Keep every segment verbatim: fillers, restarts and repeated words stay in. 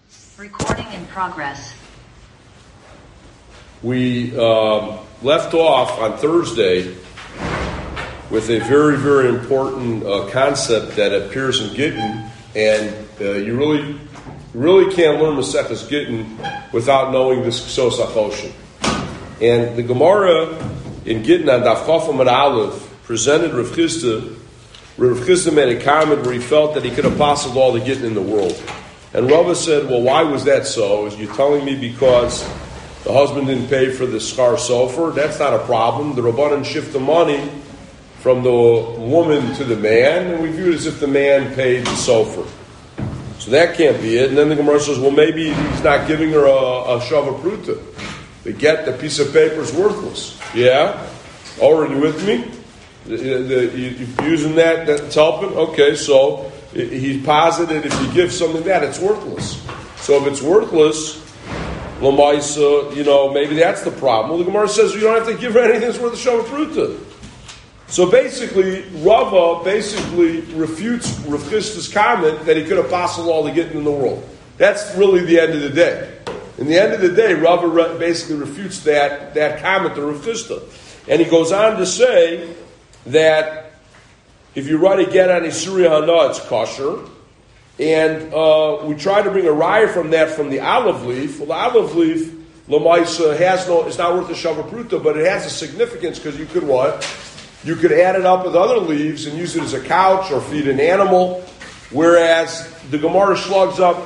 Recording in progress. We um, left off on Thursday with a very, very important uh, concept that appears in Gittin, and uh, you really, really can't learn Maseches Gittin without knowing this Ksos HaChoshen. And the Gemara in Gittin on Daf Chaf Amud Aleph presented Rav Chisda. Rav Chisda made a comment where he felt that he could have possible all the Gittin in the world. And Rava said, well, why was that so? Is you telling me because the husband didn't pay for the schar sofer? That's not a problem. The Rabbanan shift the money from the woman to the man, and we view it as if the man paid the sofer. So that can't be it. And then the Gemara says, well, maybe he's not giving her a, a shava pruta. The get, the piece of paper is worthless. Yeah? Or are you with me? The, the, you, you're using that, that's helping? Okay, so he's posited if you give something that, it's worthless. So if it's worthless, Lamaisa, you know, maybe that's the problem. Well, the Gemara says you don't have to give her anything that's worth a shava pruta. So basically, Rava basically refutes Rav Chisda's comment that he could have possible all the Gittin in the world. That's really the end of the day. In the end of the day, Rava re- basically refutes that, that comment to Rav Chisda. And he goes on to say that if you write a get on Isuri Hana, it's kosher. And uh, we try to bring a raya from that from the olive leaf. Well, the olive leaf, Lamaisa, has no, it's not worth a shava pruta, but it has a significance because you could what? You could add it up with other leaves and use it as a couch or feed an animal. Whereas the Gemara slugs up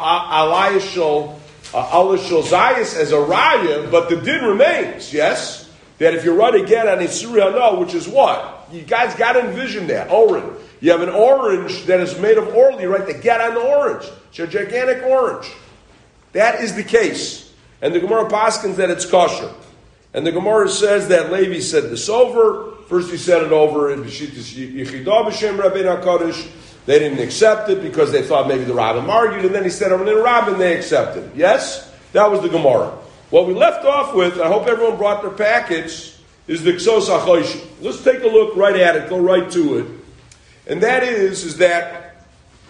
Alayashal Alashal Zayas as a raya, but the din remains, yes? That if you write a get on Isuri Hana, which is what? You guys got to envision that. Orange. You have an orange that is made of oil. You write the get on the orange. It's a gigantic orange. That is the case. And the Gemara paskins that it's kosher. And the Gemara says that Levi said this over. First he said it over in B'shitas Yechidah B'Shem Rabbeinu HaKadosh. They didn't accept it because they thought maybe the Rabbim argued. And then he said over in the Rabbim they accepted it. Yes? That was the Gemara. What we left off with, I hope everyone brought their package, is the Ksos HaChoshen. Let's take a look right at it, go right to it. And that is, is that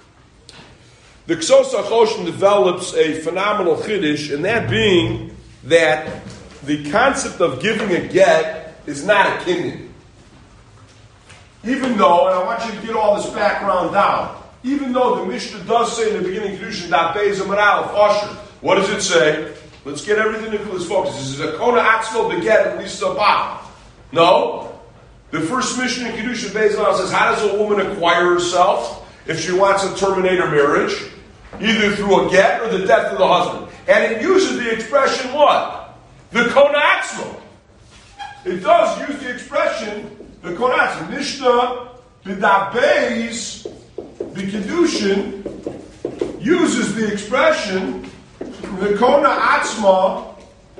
the Ksos HaChoshen develops a phenomenal chiddush, and that being that the concept of giving a get is not a kinyan. Even though, and I want you to get all this background down, even though the Mishnah does say in the beginning, Kedushin Daf Beis Amud Aleph, Osher, what does it say? Let's get everything into this focus. This is a Kona Atzmo Beget at least a Ba. No. The first Mishnah in Kedushin Beis Amud Aleph says, how does a woman acquire herself if she wants to terminate her marriage? Either through a get or the death of the husband. And it uses the expression what? The Kona Atzmo. It does use the expression, the Kona Atzmo. Mishnah B'Daf Beis, the Kedushin, uses the expression the Kona Atzma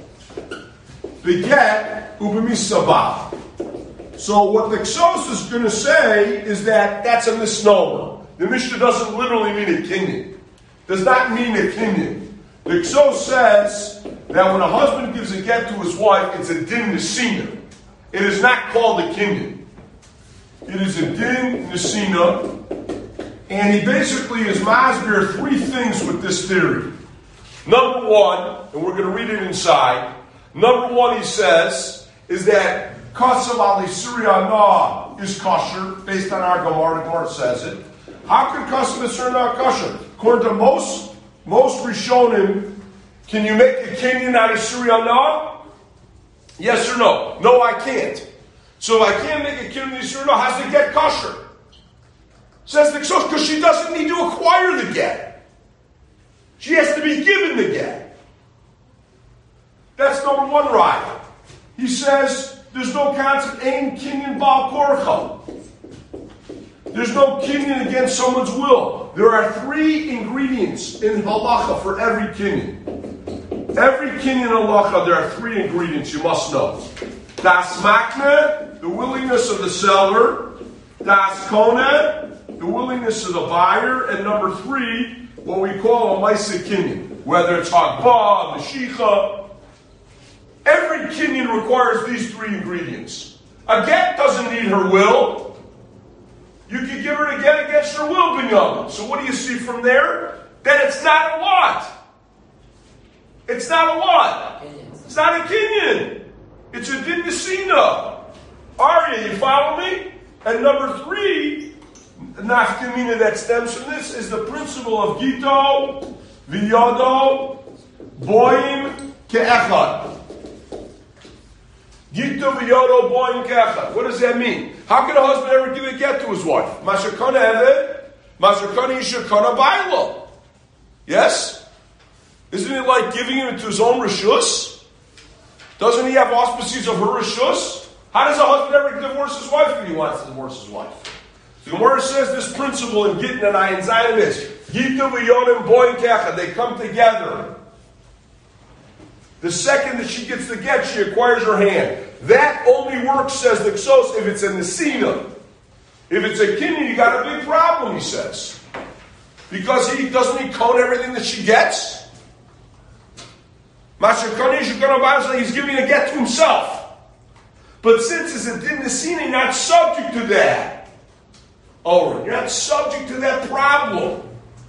beget ubemisabah. So what the Ksos is going to say is that that's a misnomer. The Mishnah doesn't literally mean a kinyan. Does not mean a kinyan. The Ksos says that when a husband gives a get to his wife, it's a din nesina. It is not called a kinyan. It is a din nesina, and he basically is masbir three things with this theory. Number one, and we're going to read it inside, number one he says, is that Kasav Ali Surya is kosher, based on our Gemara, the Gemara says it. How could Kasav Ali Surya kosher? According to most, most Rishonim, can you make a kinyan out of Surya? Yes or no? No, I can't. So if I can't make a kinyan out of Surya, how's the get kosher? Says the Ksos, because she doesn't need to acquire the get. She has to be given the get. That's number one right. He says there's no concept ain kinyan bal korcha. There's no kinyan against someone's will. There are three ingredients in halacha for every kinyan. Every kinyan halacha, there are three ingredients you must know. Das makne, the willingness of the seller. Das kone, the willingness of the buyer. And number three, what we call a Maisa Kinyan, whether it's Hagbah, Mashicha. Every Kinyan requires these three ingredients. A get doesn't need her will. You can give her a get against her will, Binyamin. So what do you see from there? That it's not a what? It's not a what? It's not a kinyan. It's a din nesina. Arya, you follow me? And number three, nafkamina that stems from this is the principle of Gito, Viyado, Boim, Ke'echad. Gito, Viyado, Boim, Ke'echad. What does that mean? How can a husband ever give a get to his wife? Mashakana Eved, Mashakana Yishakana Bailo. Yes? Isn't it like giving him to his own rishus? Doesn't he have auspices of her rishus? How does a husband ever divorce his wife if he wants to divorce his wife? The Gemara says this principle in Gittin and Ayin Zayin is Gittin v'yonim boim kecha. They come together. The second that she gets the get, she acquires her hand. That only works, says the Ksos, if it's a nesina. If it's a kinyan, you got a big problem, he says. Because he doesn't he cone everything that she gets? He's giving a get to himself. But since it's a din nesina, you're not subject to that. Oh, you're not subject to that problem.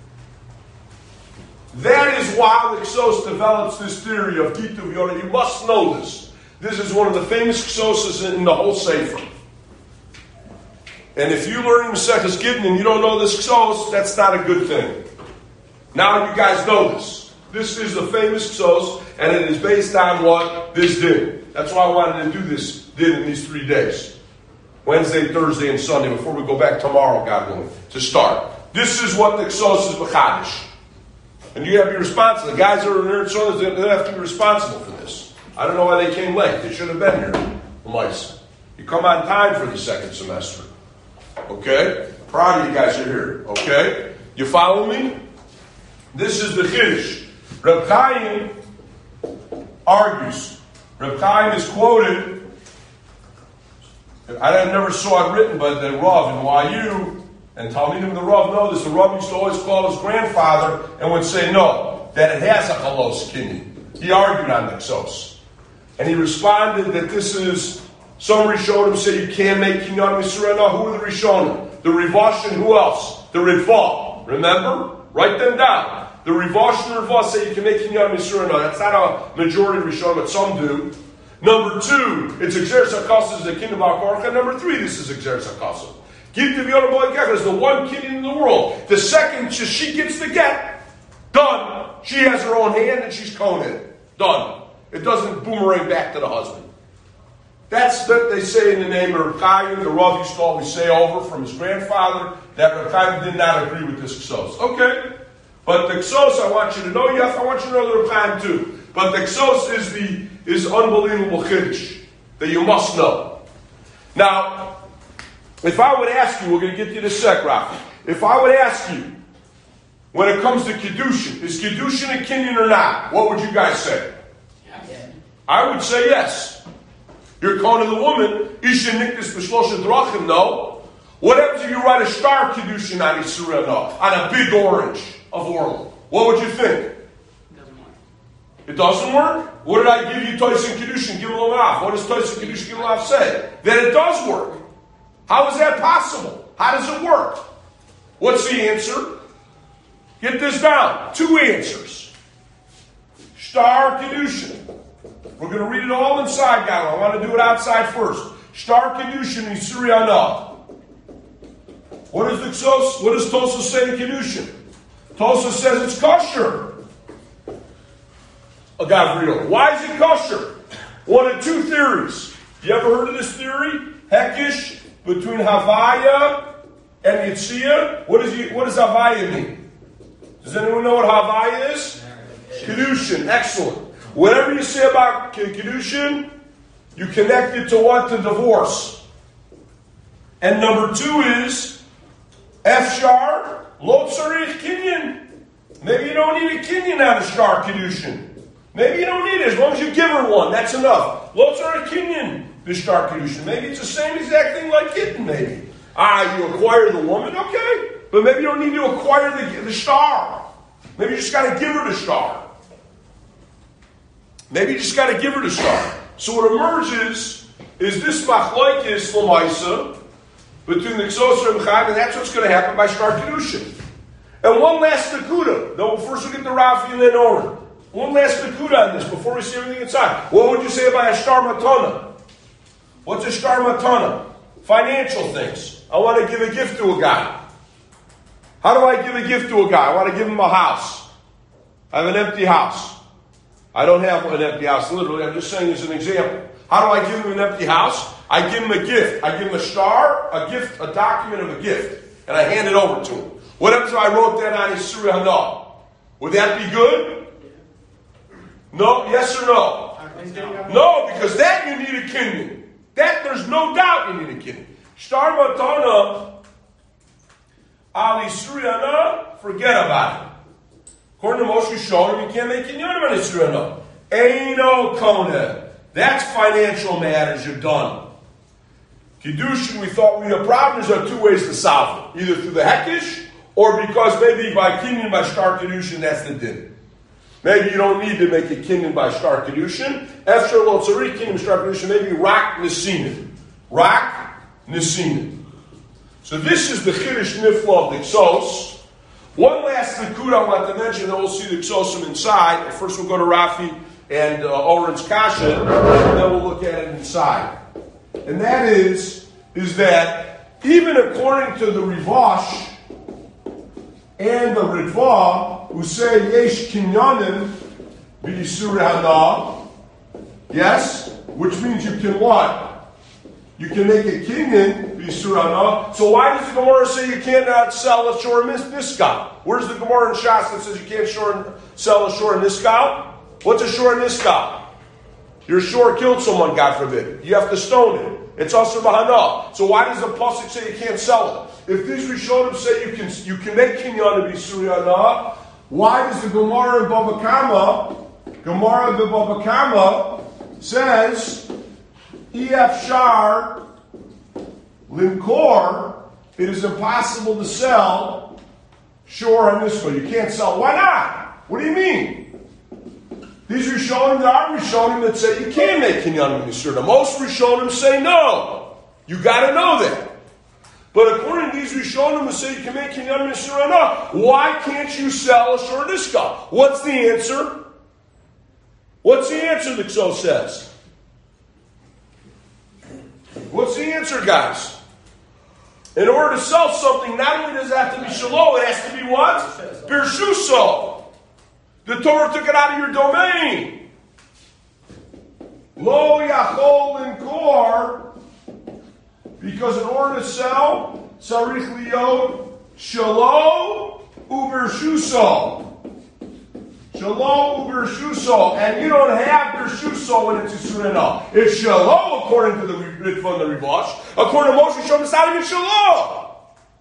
That is why the Ksos develops this theory of Gitu V'Yona. You must know this. This is one of the famous Ksoses in the whole Sefer. And if you learn Maseches Gittin and you don't know this Ksos, that's not a good thing. Now you guys know this. This is the famous Ksos, and it is based on what? This din. That's why I wanted to do this din in these three days. Wednesday, Thursday, and Sunday, before we go back tomorrow, God willing, to start. This is what the Ksos is B'chadish. And you have to be responsible. The guys that are in there and so they have to be responsible for this. I don't know why they came late. They should have been here. The mice. You come on time for the second semester. Okay? Proud of you guys are here. Okay? You follow me? This is the Chiddush. Reb Chaim argues. Reb Chaim is quoted. I never saw it written, but the Rav in Y U and Talmidim the Rav know this. The Rav used to always call his grandfather and would say no, that it has a chalos kinyan. He argued on the Ksos. And he responded that this is, some Rishonim say you can't make kinyan Yisrael. No, who are the Rishonim? The Rivash and who else? The Ritva. Remember? Write them down. The Rivash and the Ritva say you can make kinyan Yisrael. No, that's not a majority of Rishonim, but some do. Number two, it's Exeris HaKasim is the kingdom of HaKorach. And number three, this is Exeris HaKasim. Give to V'Yona Boy Kech is the one kidney in the world. The second, she gets the get. Done. She has her own hand and she's coned. Done. It doesn't boomerang back to the husband. That's what they say in the name of Reb Chaim. The Rav used to always say over from his grandfather that Reb Chaim did not agree with this Ksos. Okay. But the Ksos, I want you to know, Yaf, I want you to know the Reb Chaim too. But the Ksos is the is unbelievable Chiddush that you must know. Now, if I would ask you, we're going to get to the sec, Rafi. If I would ask you, when it comes to Kiddushin, is Kiddushin a kinyan or not? What would you guys say? Yeah. I would say yes. You're calling the woman, Isha Nikdis B'Shlosha Drachim, no. What happens if you write a star Kiddushin on Yisrael, no, on a big orange of Orland? What would you think? It doesn't work? What did I give you, Toysin Kiddushin Gimel Alav? What does Toysin Kiddushin Gimel Alav say? That it does work. How is that possible? How does it work? What's the answer? Get this down. Two answers. Star Kiddushin. We're going to read it all inside, guys. I want to do it outside first. Star Kiddushin in Surya. What does the Ksos, what does Tosa say in Kiddushin? Tosa says it's kosher. A Gabriel. Why is it kosher? One of two theories. You ever heard of this theory? Hekish between Havaya and Yitzhak. What does he, what does Havaya mean? Does anyone know what Havaya is? Kiddushin. Excellent. Whatever you say about Kiddushin, you connect it to what? To divorce. And number two is Efshar Lo Tzarich Kinyan. Maybe you don't need a Kinyan on a Shtar Kiddushin. Maybe you don't need it. As long as you give her one, that's enough. Lo Tzarich Kinyan B'Shtar Kiddushin. Maybe it's the same exact thing like Gittin, maybe. Ah, you acquire the woman, okay. But maybe you don't need to acquire the, the star. Maybe you just got to give her the star. Maybe you just got to give her the star. So what emerges is this machlokes l'maisa between the Ksos and Reb Chaim, and that's what's going to happen by Shtar Kiddushin. And one last nakuda. No, first we get the Rafi and then Oren. one last nakuda on this before we see everything inside. What would you say about a shtar matana? What's a shtar matana? Financial things. I want to give a gift to a guy. How do I give a gift to a guy? I want to give him a house. I have an empty house. I don't have an empty house, literally. I'm just saying as an example. How do I give him an empty house? I give him a gift. I give him a star, a gift, a document of a gift, and I hand it over to him. What happens if I wrote that on his Surah Hana? Would that be good? No? Yes or no? No, because that you need a kinyan. That there's no doubt you need a kinyan. Shtar matana, ali Surah Hana, forget about it. According to Moshe Shalom, you can't make kinyanim on his Surah Hana. Eino koneh. That's financial matters, you're done. Kiddushin, we thought we had problems. There are two ways to solve it. Either through the hekish, or because maybe by kinyan by shtar kiddushin, that's the din. Maybe you don't need to make a kinyan by shtar kiddushin. After lo tzarich kinyan by shtar kiddushin, maybe rak nisinin. Rak nisinin. So this is the chiddush nifla of the Ksos. One last nakuda I want to mention, then we'll see the Ksosim inside. First we'll go to Rafi and uh, Oren's Kasha, and then we'll look at it inside. And that is, is that even according to the Rivash and the Ritva, who say Yesh Kinyanim B'Yisur Hana, yes, which means you can what? You can make a kinyan B'Yisur Hana. So why does the Gemara say you cannot sell a shor niskal? Where's the Gemara in Shas that says you can't shor, sell a shor niskal? What's a shor niskal? Your shor killed someone, God forbid. You have to stone it. It's also bahana. So why does the pasuk say you can't sell it? If these Rishonim say you can you can make kinyan to be suriyana, why does the Gemara in Baba Kama, Gemara in Baba Kama says, Ef shar limkor, it is impossible to sell shor and niskal. You can't sell. Why not? What do you mean? These Rishonim, there are Rishonim that say you can make kinyan Yisur. Most Rishonim say no. You got to know that. But according to these Rishonim that say you can make kinyan Yisur, why can't you sell a shor niskal? What's the answer? What's the answer? The Ksos says. What's the answer, guys? In order to sell something, not only does it have to be shalom, it has to be what? Birshuso. The Torah took it out of your domain. Lo yachol linkor, because in order to sell, sarich liyot shalom ubershuso. Shalom ubershuso, and you don't have bershuso when it's Yisur. It's shalom according to the Ritva and the Rivash. According to Moshe Shalom, it's not even shalom.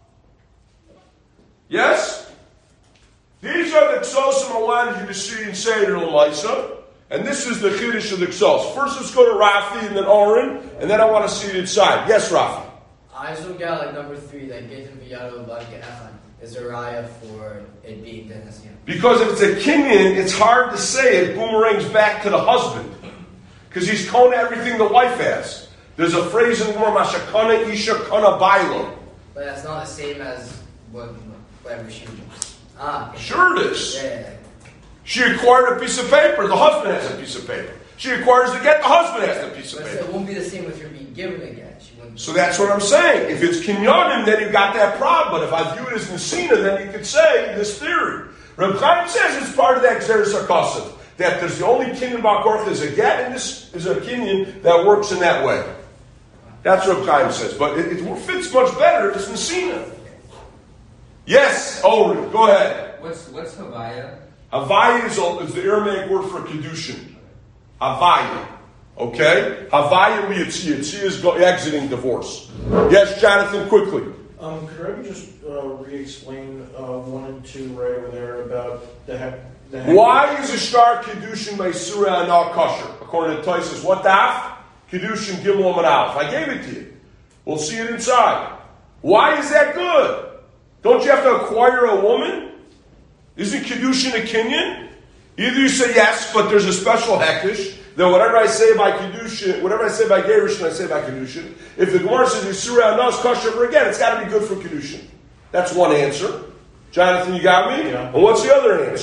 Yes? These are the Ksos I wanted you to see in Seder L'maisa, and this is the Chiddush of the Ksos. First, let's go to Rafi and then Oren, and then I want to see it inside. Yes, Rafi. I still got like number three, that Getim V'yado Barke Echan is a raya for it being the Nasiyan. Because if it's a kinyan, it's hard to say it boomerangs back to the husband, because he's kona everything the wife has. There's a phrase in the Gemara, Mashakana Isha Kana Bailo. But that's not the same as what whatever she does. Ah, okay. Sure it is. Yeah, yeah, yeah. She acquired a piece of paper. The husband has a piece of paper. She acquires the get. The husband has the piece of But paper. it won't be the same with her being given again. She wouldn't. So that's what I'm saying. If it's kinyanim, then you've got that problem. But if I view it as nesina, then you could say this theory. Reb Chaim says it's part of that Xeris Sarkosim, that there's the only kinyan ba'korch is a get, and this is a kinyan that works in that way. That's what Reb Chaim says. But it, it fits much better if it's nesina. Yes, Oren, go ahead. What's what's Havaya? Havaya is, a, is the Aramaic word for Kedushin. Havaya. Okay? Havaya liyatzia. Tzia is go, exiting divorce. Yes, Jonathan, quickly. Um, could I just uh, re-explain uh, one and two right over there about the heck? The heck Why is a shtar Kedushin by Surah and al kosher? According to Taisus, what daf? Kedushin Gimel and Aleph. I gave it to you. We'll see it inside. Why is that good? Don't you have to acquire a woman? Isn't Kedushin a kinyan? Either you say yes, but there's a special hekish, then whatever I say by Kedushin, whatever I say by Gerushin, I say by Kedushin. If the Gemara says Yisura Anas kosher, again, it's got to be good for Kedushin. That's one answer. Jonathan, you got me? Yeah. And what's the other answer?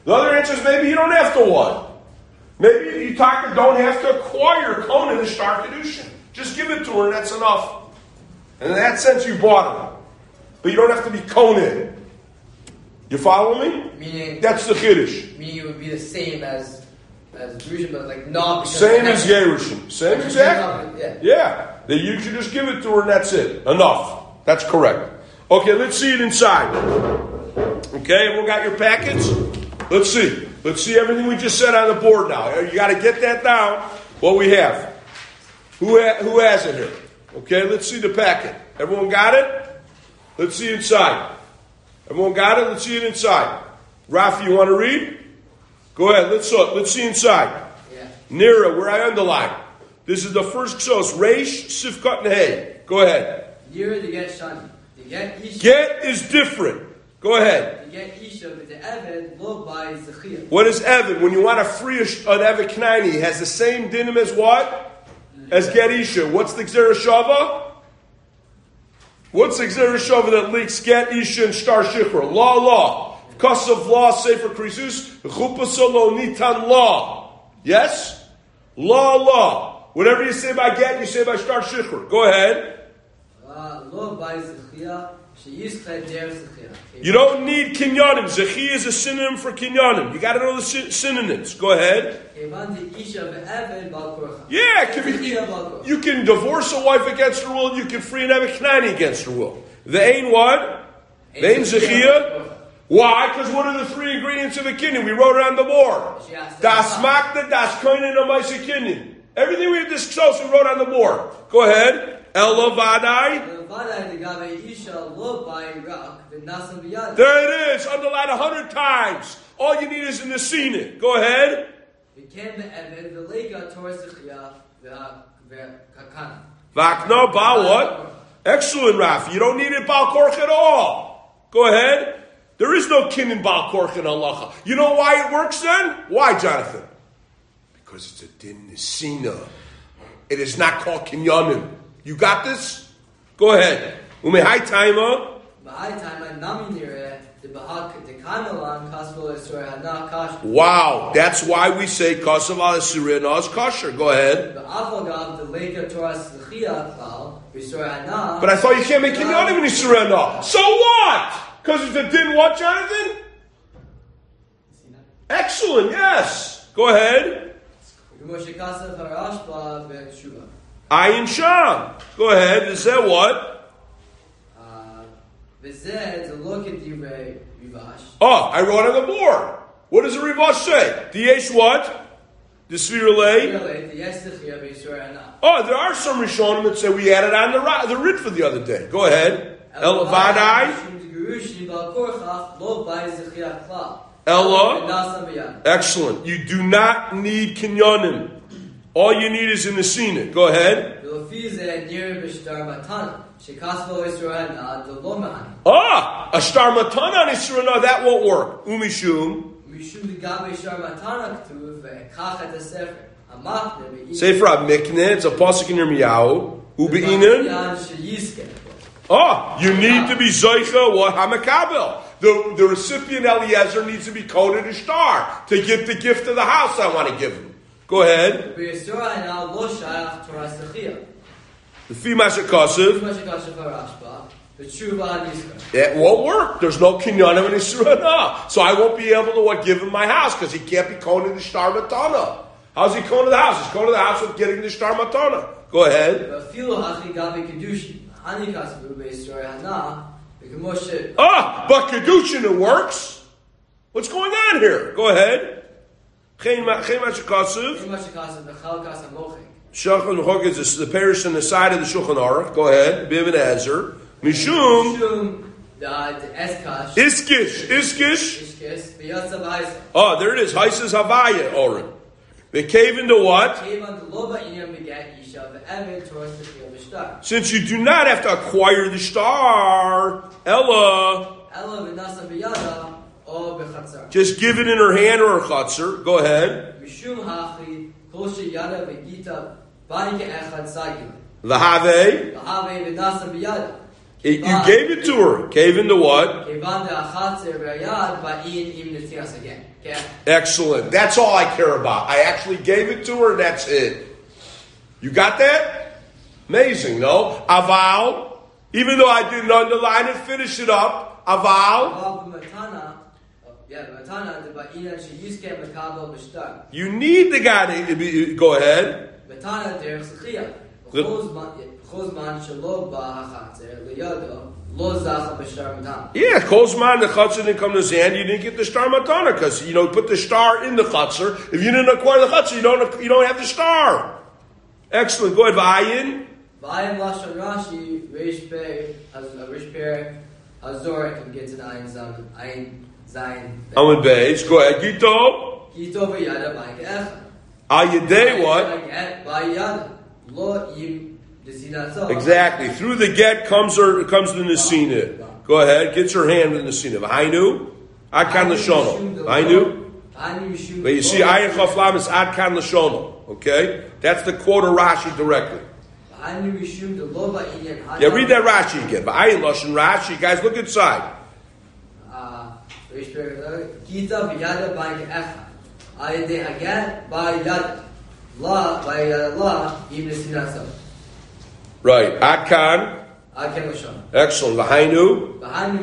The other answer is maybe you don't have to what? Maybe you taka don't have to acquire kohen to start kedushin. Just give it to her and that's enough. And in that sense, you bought her. But you don't have to be kohen. You follow me? Meaning that's the chiddush. Meaning it would be the same as as Gerushin, but like not because same as Yerushin. Same exactly. Yeah. Yeah. That you should just give it to her and that's it. Enough. That's correct. Okay, let's see it inside. Okay, everyone got your packets? Let's see. Let's see everything we just said on the board now. You got to get that down. What we have. Who ha- who has it here? Okay, let's see the packet. Everyone got it? Let's see inside. Everyone got it? Let's see it inside. Rafi, you want to read? Go ahead. Let's look. Let's see inside. Yeah. Nira, where I underline. This is the first ksos. Reish, Sifkat, and Hey. Go ahead. Nira to get shani. To get isha. Get is different. Go ahead. To get isha with the Eved, lo by zechiyah. What is Eved? When you want to free an Eved Knaini, it has the same dinim as what? As get Isha. What's the Gzera Shava? What's the Gzera Shava that leaks get Isha and Star Shichra? Law, law. Because of law, Sefer Krisus, Chupasolo Nitan law. Yes? Law, law. Whatever you say by get, you say by Star Shichra. Go ahead. Lo by zechiyah. You don't need kinyanim. Zechi is a synonym for kinyanim. You got to know the sy- synonyms. Go ahead. Yeah, it can be, you can divorce a wife against her will. You can free an Eved Knani against her will. The ain what? The ain zechiyah. Why? Because what are the three ingredients of a kinyan? We wrote it on the board. Das makna, das koinen, amaisa kinyan. Everything we discussed, we wrote on the board. Go ahead. Ella vadai. There it is, underlined a hundred times. All you need is in the scene. Go ahead. Vakna ba what? Excellent, Rafi. You don't need it bal korch at all. Go ahead. There is no kin in bal korch in halacha. You know why it works then? Why, Jonathan? Because it's a din nisina. It is not called kinyanim. You got this? Go ahead. Ume high timer. Wow, that's why we say kasav al surah is kosher. Go ahead. But I thought you can't make kinyanim in surah. So what? Because it's a din what, Jonathan? Excellent. Yes. Go ahead. Ayin Sham. Go ahead. Is that what? Oh, I wrote on the board. What does the Rivash say? Diyesh what? The Svirale? Oh, there are some Rishonim that say we added on the, the Ritva the other day. Go ahead. El Vadai. Ella. Excellent. You do not need kinyanim. All you need is in the scene. Go ahead. Ah, a star matana on Isra, that won't work. Umishum. Sefer Mikne, it's a pasuk in Yirmiyahu. Ubeinen. Ah, you need to be Zoicha what Hamakabel. The, the recipient Eliezer needs to be coded a star to give the gift of the house I want to give him. Go ahead. The Fimasha Kasev. It won't work. There's no kinyanim in Yisra now. So I won't be able to what, give him my house because he can't be coded the star matana. How's he coded the house? He's coded the house with getting the star matana. Go ahead. Ah, but Kedushin, it works. What's going on here? Go ahead. Shulchan Aruch is the parish on the side of the Shulchan Aruch. Go ahead. Bim and Ezer. Mishum. Iskish. Iskish. Oh, there it is. Haises Havaya, Oren. They cave into what? Since you do not have to acquire the star, Ella. Just give it in her hand or her chatzar. Go ahead. Lahave. You gave it to her. Cave into what? get. Excellent. That's all I care about. I actually gave it to her, and that's it. You got that? Amazing, no? Aval, even though I didn't underline it, finish it up. Aval. You need the guy to be, go ahead. Yeah, Kozman, the Chatzar didn't come to his hand, you didn't get the star matana, because, you know, put the star in the Chatzar. If you didn't acquire the Chatzar, you don't, you don't have the star. Excellent. Go ahead, Vayin. Vayin Lashon Rashi, Reish Pei, Reish Pei, Hazor, and get to Ayin Zayin, Ayin Zayin. Amud Beis. Go ahead, Gito. Gito v'yada b'ayik echad. Ayadei what? V'yada. Lo yim desinatzo. Exactly. Through the get comes her, comes the Nesina. Go ahead, gets her hand in the Nesina. V'hainu. Adkan Lashono. V'hainu. But you see, Ayin Chaflam is Adkan Lashono. Okay? That's the quote of Rashi directly. Yeah, read that Rashi again. V'ayin Lashon Rashi. Guys, look inside. Right. Adkan. Excellent. V'hainu.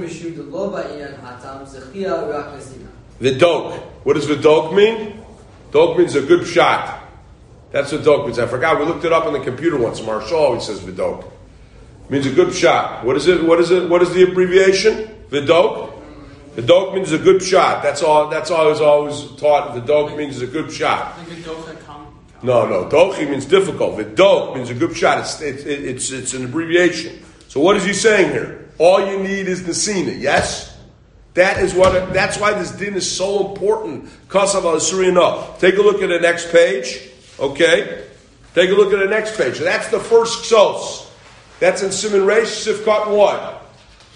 V'dok. What does v'dok mean? Dok means a good shot. That's what dok means. I forgot. We looked it up on the computer once. Marshall always says v'dok. Means a good shot. What is it? What is it? What is the abbreviation? V'dok. V'dok means a good shot. That's all. That's all I was always taught. V'dok means a good shot. No, no. Dochi means difficult. V'dok means a good shot. It's it's it's it's an abbreviation. So what is he saying here? All you need is Nesina. Yes. That is what. That's why this din is so important. Kasav al-Suriyah. Take a look at the next page. Okay? Take a look at the next page. So that's the first ksos. That's in Siman Reish Sifkat what?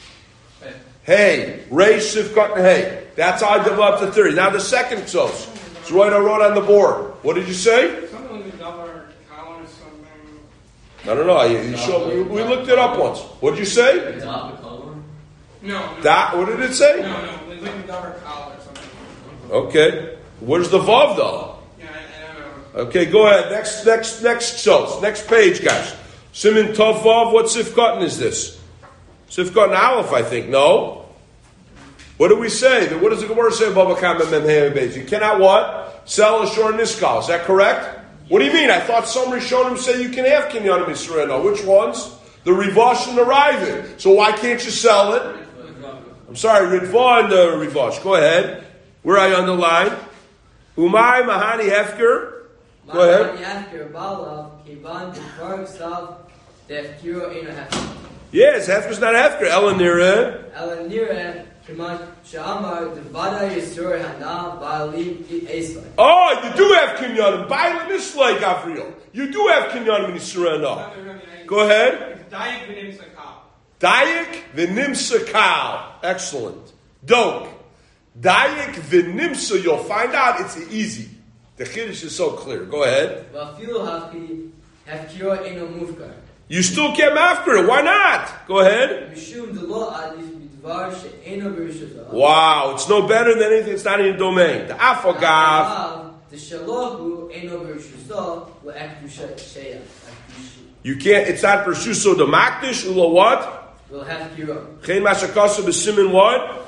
Hey. Reish Sifkat and Hey. That's how I developed the theory. Now the second ksos. It's right I wrote on the board. What did you say? Something with double column, something. I don't know. You, you showed, we, we looked it up once. What did you say? No. no. That, what did it say? No, no. It's like a double collar or something. Okay. Where's the vav though? Yeah, I, I don't know. Okay, go ahead. Next, next, next ksos. Next page, guys. Siman Tov Vav. What Sifkatan is this? Sifkatan Aleph, I think. No. What do we say? What does the Gemara say about Baba Mem Hey Beis? You cannot what? Sell a shor niskal. Is that correct? What do you mean? I thought some Rishonim say you can have Kinyanim Yisrael. No, which ones? The Rivash and the Ravid. So why can't you sell it? I'm sorry, Ritva and the Rivash. Go ahead. Where are you on the line? Umay Mahani Hefker. Go ahead. Yes, Hefker's not Hefker. Elanira. Elanira. Oh, you do have Kinyanim. Bailam Islay, Gavriel. You do have Kinyanim in Yisrael. Go ahead. Dayak v'nim sakal. Dayak v'nim sakal. Excellent. Dok. Dayak v'nimsa. You'll find out it's easy. The Kiddush is so clear. Go ahead. You still came after it. Why not? Go ahead. Wow, it's no better than anything. It's not in your domain. The afagav. You can't. It's not pershuso the makdish ula what? We'll have kiro. Chein mashakasa b'simin what?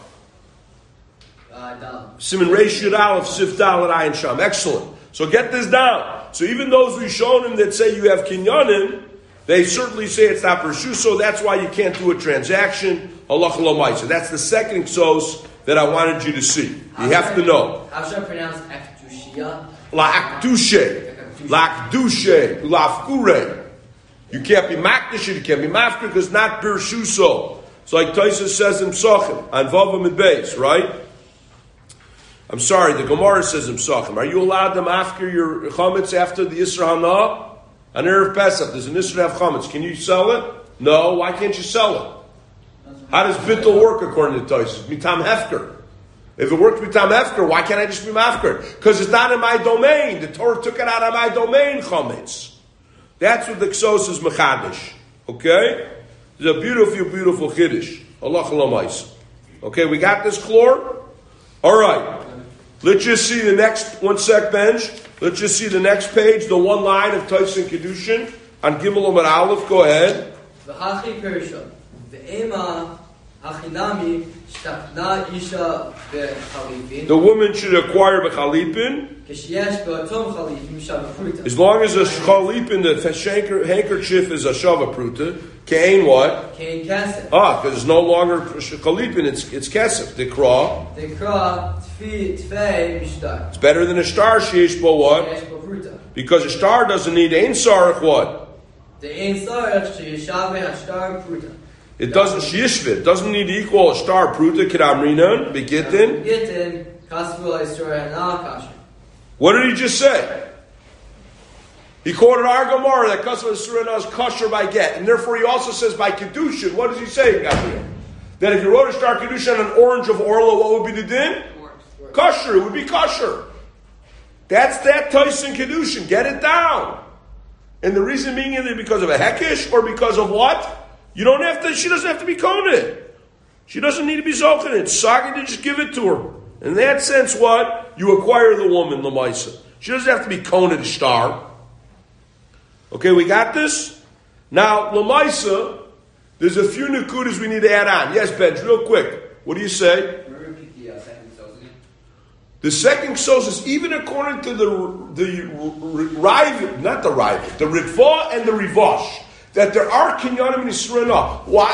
Simin reish yud aleph sif dal and ayin sham. Excellent. So get this down. So even those rishonim that say you have kinyanim, they certainly say it's not pershuso. That's why you can't do a transaction. Allah Cholomaisa. That's the second ksos that I wanted you to see. You how have to know. How should I pronounce akdushia? La'akdushe. La'akdushe. La'afkure. You can't be makdish, you can't be mafkir, because it's not birshuso. It's like Taisa says in Psachim, on Vavam and Beis, right? I'm sorry, the Gemara says in Psachim. Are you allowed to mafkir your chametz after the Yisra Hana? On Erev Pesach, there's an Yisra to have chametz. Can you sell it? No. Why can't you sell it? How does bittul work according to Tosfos? Mitam hefker. If it works mitam hefker, why can't I just be mafker? Because it's not in my domain. The Torah took it out of my domain, chametz. That's what the ksos is mechadish. Okay? It's a beautiful, beautiful chiddush. Allah chalamais. Okay, we got this chlor? All right. Let's just see the next, one sec, Benj. Let's just see the next page, the one line of Tyson Kedushin on Gimel Amud Aleph. Go ahead. V'hachi perisha, v'ema hachinami shtakna isha v'chalipin. The woman should acquire b'chalipin. K'sheyesh b'atom chalipin shavapruta. As long as a chalipin, the shanker, handkerchief is a shavapruta. Kain what? Kain kesef. Ah, because it's no longer chalipin, it's it's kesef. Dikra. Dikra tfi tfei mishtar. It's better than a star sheish bo what? Sheyesh b'pruta. Because a star doesn't need ein sarich what? The ein sarich sheyeshaveh hashtar pruta. It doesn't shishvit. It doesn't need to equal a star pruta. Kedamrinan begitin. Begitin kasvul isur hana kasher. What did he just say? He quoted our Gemara that kasvul isur hana is kosher by get, and therefore he also says by kedushin. What does he say, Gabriel? That if you wrote a star kedushin on an orange of orla, what would be the din? Kosher. It would be kosher. That's that Tyson kedushin. Get it down. And the reason being either because of a hekish or because of what? You don't have to, she doesn't have to be koned. She doesn't need to be zochen. It's saga to just give it to her. In that sense, what? You acquire the woman, the Maisa. She doesn't have to be koned to star. Okay, we got this? Now, Lamaisa, there's a few nukudas we need to add on. Yes, Benj, real quick. What do you say? The, uh, second ksos the second ksos is even according to the the rive, not the rive, the ritva and the rivash, that there are kinyanim in Yisrael. Why?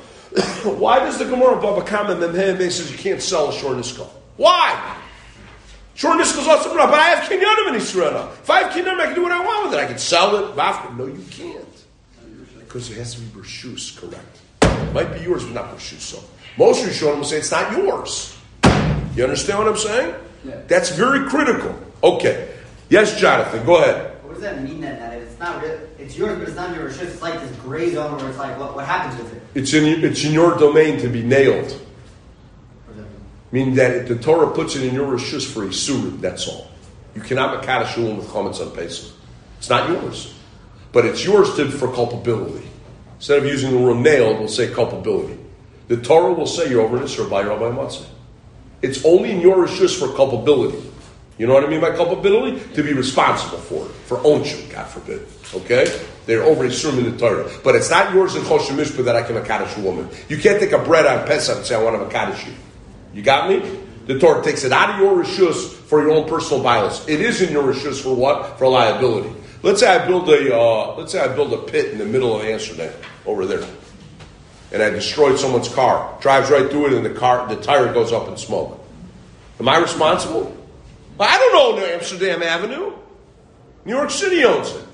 Why does the Gemara Baba Kama Memhem says you can't sell a short niskal? Why? Short niskal is also but I have kinyanim in Yisrael. If I have kinyanim, I can do what I want with it. I can sell it. No, you can't. Because it has to be Bershus, correct. It might be yours, but not Bershus. So most Rishonim will say it's not yours. You understand what I'm saying? Yeah. That's very critical. Okay. Yes, Jonathan, go ahead. What does that mean then? That it's not real, it's yours, but it's not your rishus. It's like this gray zone where it's like, what, what happens with it? It's in it's in your domain to be nailed. What does that mean? Meaning that the Torah puts it in your rishus for Isurim, that's all. You cannot makadash shulim with chametz on Pesach. It's not yours. But it's yours to, for culpability. Instead of using the word nailed, we'll say culpability. The Torah will say you're over this or by Rabbi Matzah. It's only in your rishus for culpability. You know what I mean by culpability? To be responsible for it. For ownership, God forbid. Okay? They're over assuming the Torah. But it's not yours in Choshen Mishpah that I can Makadash a woman. You can't take a bread on Pesach and say, I want to Makadash you. You got me? The Torah takes it out of your rishus for your own personal violence. It is in your rishus for what? For liability. Let's say I build a uh, let's say I build a pit in the middle of Amsterdam over there. And I destroyed someone's car. Drives right through it and the car the tire goes up in smoke. Am I responsible? I don't own Amsterdam Avenue. New York City owns it.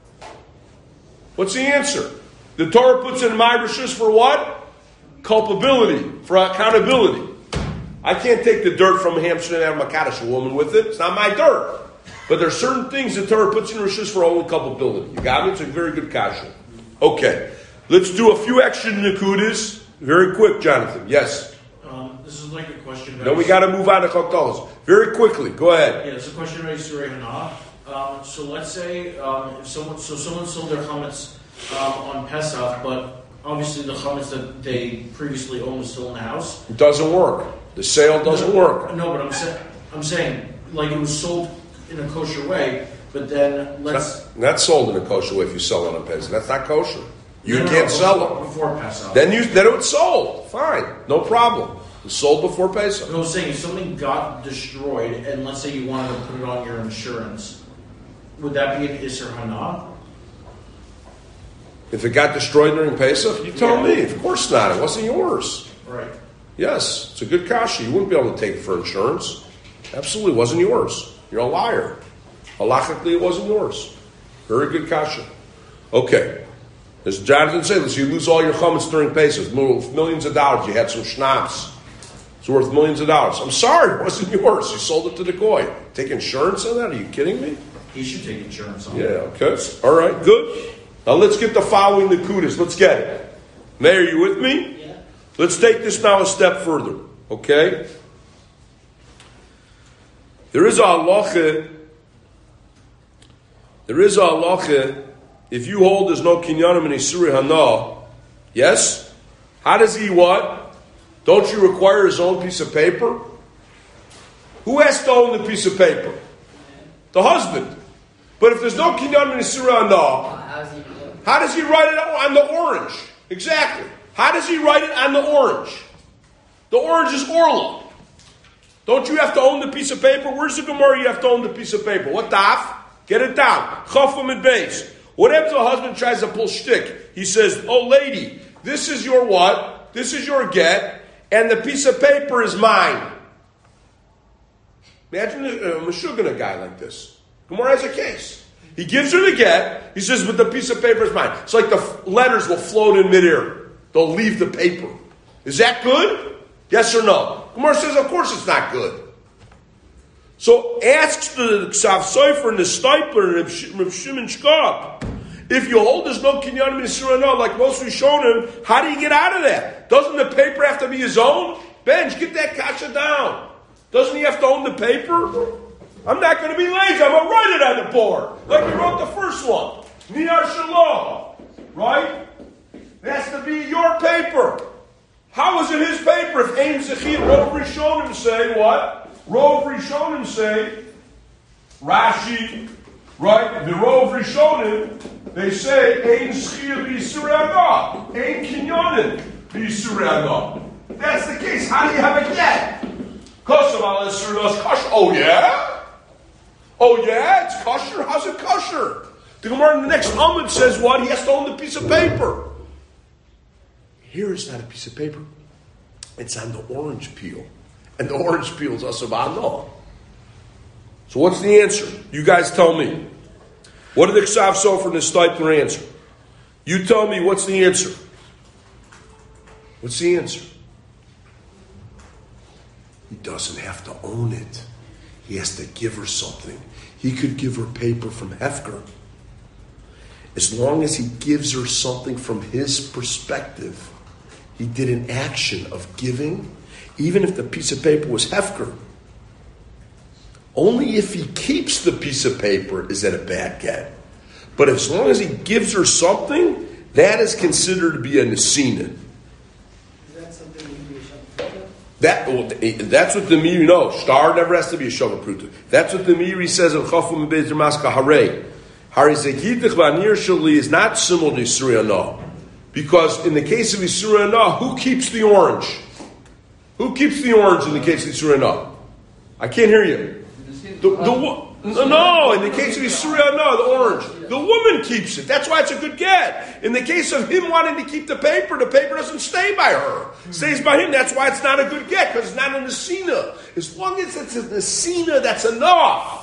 What's the answer? The Torah puts it in my rishus for what? Culpability, for accountability. I can't take the dirt from Amsterdam and Makadash a woman with it. It's not my dirt. But there are certain things the Torah puts in rishus for only culpability. You got me? It's a very good kasha. Okay. Let's do a few extra nekudas. Very quick, Jonathan. Yes? Um, this is like a question about... No, we got to move on to Choktalos. Very quickly. Go ahead. Yeah, it's a question about Yisrei Hana. Um, so let's say um, if someone so someone sold their chametz um, on Pesach, but obviously the chametz that they previously owned was still in the house. It doesn't work. The sale doesn't no, work. No, but I'm saying I'm saying like it was sold in a kosher way, but then let's Not, not sold in a kosher way if you sell it on Pesach. That's not kosher. You no, no, can't no, sell before, it. before Pesach. Then you then it was sold. Fine. No problem. It was sold before Pesach. I was saying if something got destroyed, and let's say you wanted to put it on your insurance, would that be an Isser Hana? If it got destroyed during Pesach, you tell Yeah. me. Of course not. It wasn't yours. Right. Yes, it's a good kasha. You wouldn't be able to take it for insurance. Absolutely, it wasn't yours. You're a liar. Halachically, it wasn't yours. Very good kasha. Okay. As Jonathan said, so you lose all your chametz during Pesach. Millions of dollars. You had some schnapps. It's worth millions of dollars. I'm sorry, it wasn't yours. You sold it to the goy. Take insurance on that? Are you kidding me? He should take insurance on Yeah, it. okay. All right, good. Now let's get the following Nakudas. Let's get it. May, are you with me? Yeah. Let's take this now a step further. Okay? There is a halacha. There is a halacha. If you hold there's no kinyanim in Isuri Hana, yes? How does he what? Don't you require his own piece of paper? Who has to own the piece of paper? The husband. But if there's no kinyan b'nisura no, how does he write it on the orange? Exactly. How does he write it on the orange? The orange is Orla. Don't you have to own the piece of paper? Where's the Gemara? You have to own the piece of paper. What daf? Get it down. Chafam and base. What happens if a husband tries to pull shtick? He says, "Oh, lady, this is your what? This is your get, and the piece of paper is mine." Imagine a Meshuggah, a guy like this. Gemara has a case. He gives her the get. He says, "But the piece of paper is mine." It's like the f- letters will float in midair. They'll leave the paper. Is that good? Yes or no? Gemara says, of course it's not good. So asks the Ksav Sofer and the Stipler and Reb Shimon Shkop, if you hold there's no kinyan b'nisura no, like most Rishonim, how do you get out of that? Doesn't the paper have to be his own? Benj, get that kasha down. Doesn't he have to own the paper? I'm not going to be lazy. I'm going to write it on the board, like we wrote the first one. Niyar Shalom, right? It has to be your paper. How is it his paper if Ein Zechir, Rov Rishonim say what? Rov Rishonim say, Rashi, right? The Rov Rishonim, they say, Ein Zechir b'Yisur Hagah, Ein Kinyonin b'Yisur Hagah. That's the case. How do you have a get? Kosav al Yisur Hagah. Oh yeah? Oh yeah? It's kosher? How's it kosher? The Gemara in the next Amud says what? He has to own the piece of paper. Here it's not a piece of paper. It's on the orange peel. And the orange peel is asavano. So what's the answer? You guys tell me. What did the Ksav Sofer and the Stipler answer? You tell me what's the answer. What's the answer? He doesn't have to own it. He has to give her something. He could give her paper from Hefker. As long as he gives her something from his perspective, he did an action of giving, even if the piece of paper was Hefker. Only if he keeps the piece of paper is that a bad get. But as long as he gives her something, that is considered to be a nesina. Is that something you can be a That, well, that's what the Meiri, no, star never has to be a Shava Pruta. That's what the Meiri says in Chafum Beis Damaska Harei. Hari Zekitich Vanir Shali is not similar to Yisuri no. Because in the case of Yisuri no, who keeps the orange? Who keeps the orange in the case of Yisuri no? I can't hear you. The, the, no, no, in the case of Yisuri no, the orange. The woman keeps it. That's why it's a good get. In the case of him wanting to keep the paper, the paper doesn't stay by her. It stays by him. That's why it's not a good get, because it's not a nesina. As long as it's a nesina, that's enough.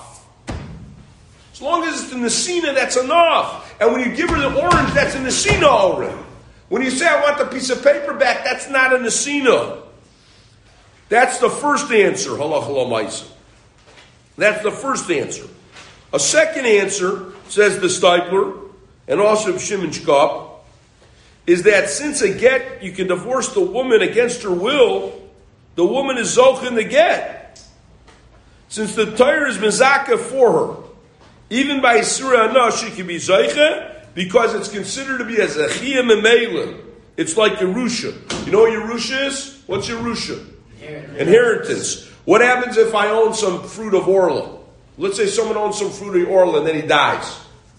As long as it's a nesina, that's enough. And when you give her the orange, that's a nesina already. When you say, I want the piece of paper back, that's not a nesina. That's the first answer. Halach l'maisa. That's the first answer. A second answer, says the Stipler, and also Shimon Shkop, is that since a get, you can divorce the woman against her will, the woman is zoch in the get. Since the Torah is mezakah for her, even by Yisura Hana, she can be zoiche, because it's considered to be a zechiyah memela. It's like Yerusha. You know what Yerusha is? What's Yerusha? Inheritance. Inheritance. What happens if I own some fruit of Orla? Let's say someone owns some fruit of Orla and then he dies.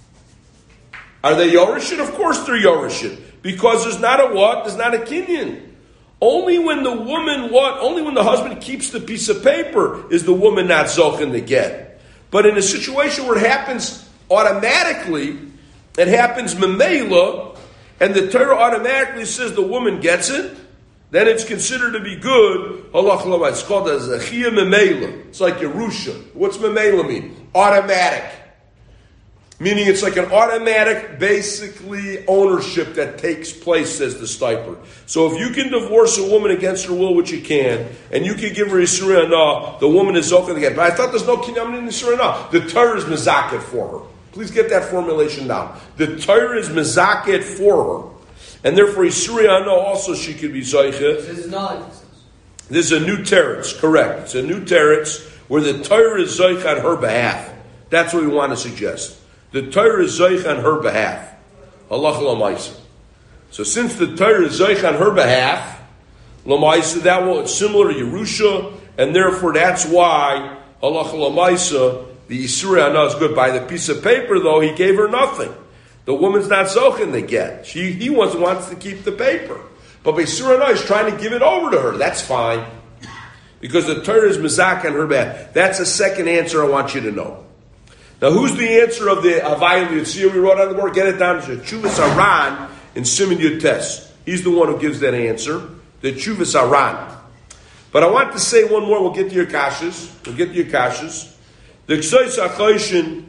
Are they Yorishit? Of course they're Yorishit. Because there's not a what? There's not a kinyan. Only when the woman what? Only when the husband keeps the piece of paper is the woman not zoch in the get. But in a situation where it happens automatically, it happens memela, and the Torah automatically says the woman gets it, then it's considered to be good. It's called a zechiyah memela. It's like Yerusha. What's memela mean? Automatic. Meaning it's like an automatic, basically, ownership that takes place, says the Stipler. So if you can divorce a woman against her will, which you can, and you can give her Yisuri Hana, the woman is zochah again. But I thought there's no kinyan in Yisuri Hana. The Torah is mezaket for her. Please get that formulation down. The Torah is mezaket for her. And therefore, Yisuri Hana also she could be zochah. This is not. This is a new teretz, correct. It's a new teretz where the Torah is zochah on her behalf. That's what we want to suggest. The Torah is zoich on her behalf. Halach l'maisa. So since the Torah is zoich on her behalf, l'maisa, that will, it's similar to Yerusha, and therefore that's why halacha l'maisa the Isurei Hana is good. By the piece of paper, though, he gave her nothing. The woman's not zochen to get. She he wants wants to keep the paper, but by Isurei Hana, he's trying to give it over to her. That's fine because the Torah is mizak on her back. That's a second answer I want you to know. Now, who's the answer of the Havayil Yitzir we wrote on the board? Get it down to Chuvas Aran in Siman Yud Tes. He's the one who gives that answer. The Chuvas Aran. But I want to say one more. We'll get to your kashas. We'll get to your kashas. The Ksais HaChoshen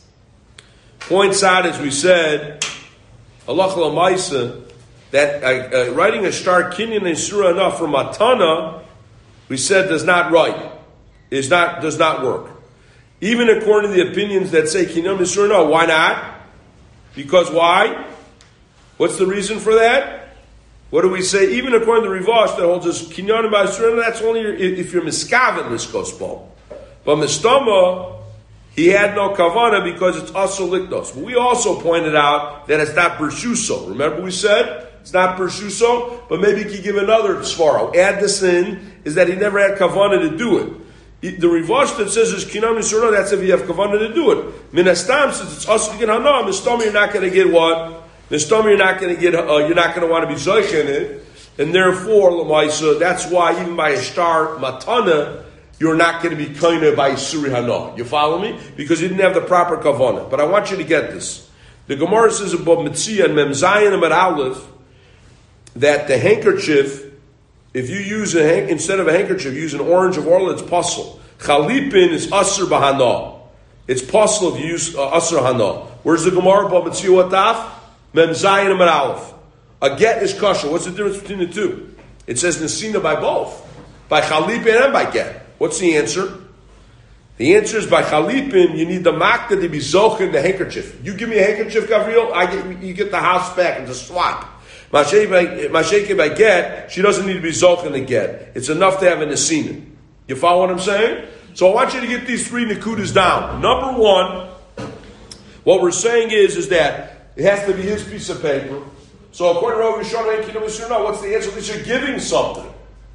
points out, as we said, halacha l'maisa, that uh, uh, writing a star kinyan and surah enough for matana, we said does not write, is not does not work. Even according to the opinions that say kinyan and surah enough, why not? Because why? What's the reason for that? What do we say? Even according to Rivash that holds us kinyan and by surah, that's only if you're miskavet liskospo. But Mistama, he had no kavana because it's also liknos. But we also pointed out that it's not pershuso. Remember we said it's not pershuso, but maybe he could give another svaro. Add this in, is that he never had kavana to do it. The Rivash that says is kinam nisura, that's if you have kavana to do it. Minastam, since it's also to get hana, Mistama, you're not going to get what? Mistama, you're not going to get, uh, you're not going to want to be zoich in it. And therefore, Lamaisa, that's why even by a star matana, you're not going to be kind by Isurei Hana. You follow me? Because you didn't have the proper kavanah. But I want you to get this. The Gemara says about Mitzia and Mem Zayin and Aleph that the handkerchief, if you use a instead of a handkerchief, use an orange of oil, it's pasul. Chalipin is asur b'hana. It's pasul if you use uh, asur hana. Where's the Gemara about Mitzia wataf? Mem Zayin and Aleph. A get is kosher. What's the difference between the two? It says nesina by both, by chalipin and by get. What's the answer? The answer is by chalipin, you need the makta to be zochen the handkerchief. You give me a handkerchief, Gabriel, I get, you get the house back and just swap. Masheke by get, she doesn't need to be zochen to get. It's enough to have a nesina. You follow what I'm saying? So I want you to get these three nikudas down. Number one, what we're saying is, is that it has to be his piece of paper. So according to Rav Yishon, no, what's the answer? At least you're giving something.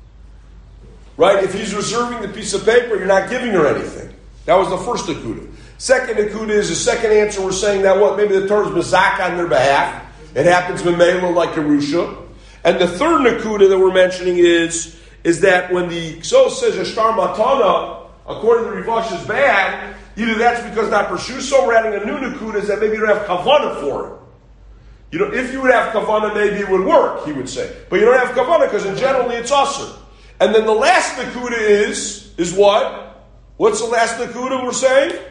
Right? If he's reserving the piece of paper, you're not giving her anything. That was the first akuda. Second akuda is the second answer. We're saying that what? Maybe the Torah is mazak on their behalf. It happens b'meila like Yerusha. And the third akuda that we're mentioning is, is that when the Ksos says a shtar matana, according to Rivash is bad, either that's because not pershuso, we're adding a new akuda, is that maybe you don't have kavana for it. You know, if you would have kavana, maybe it would work, he would say. But you don't have kavana because in generally it's asur. And then the last nakuda is, is what? What's the last nakuda we're saying?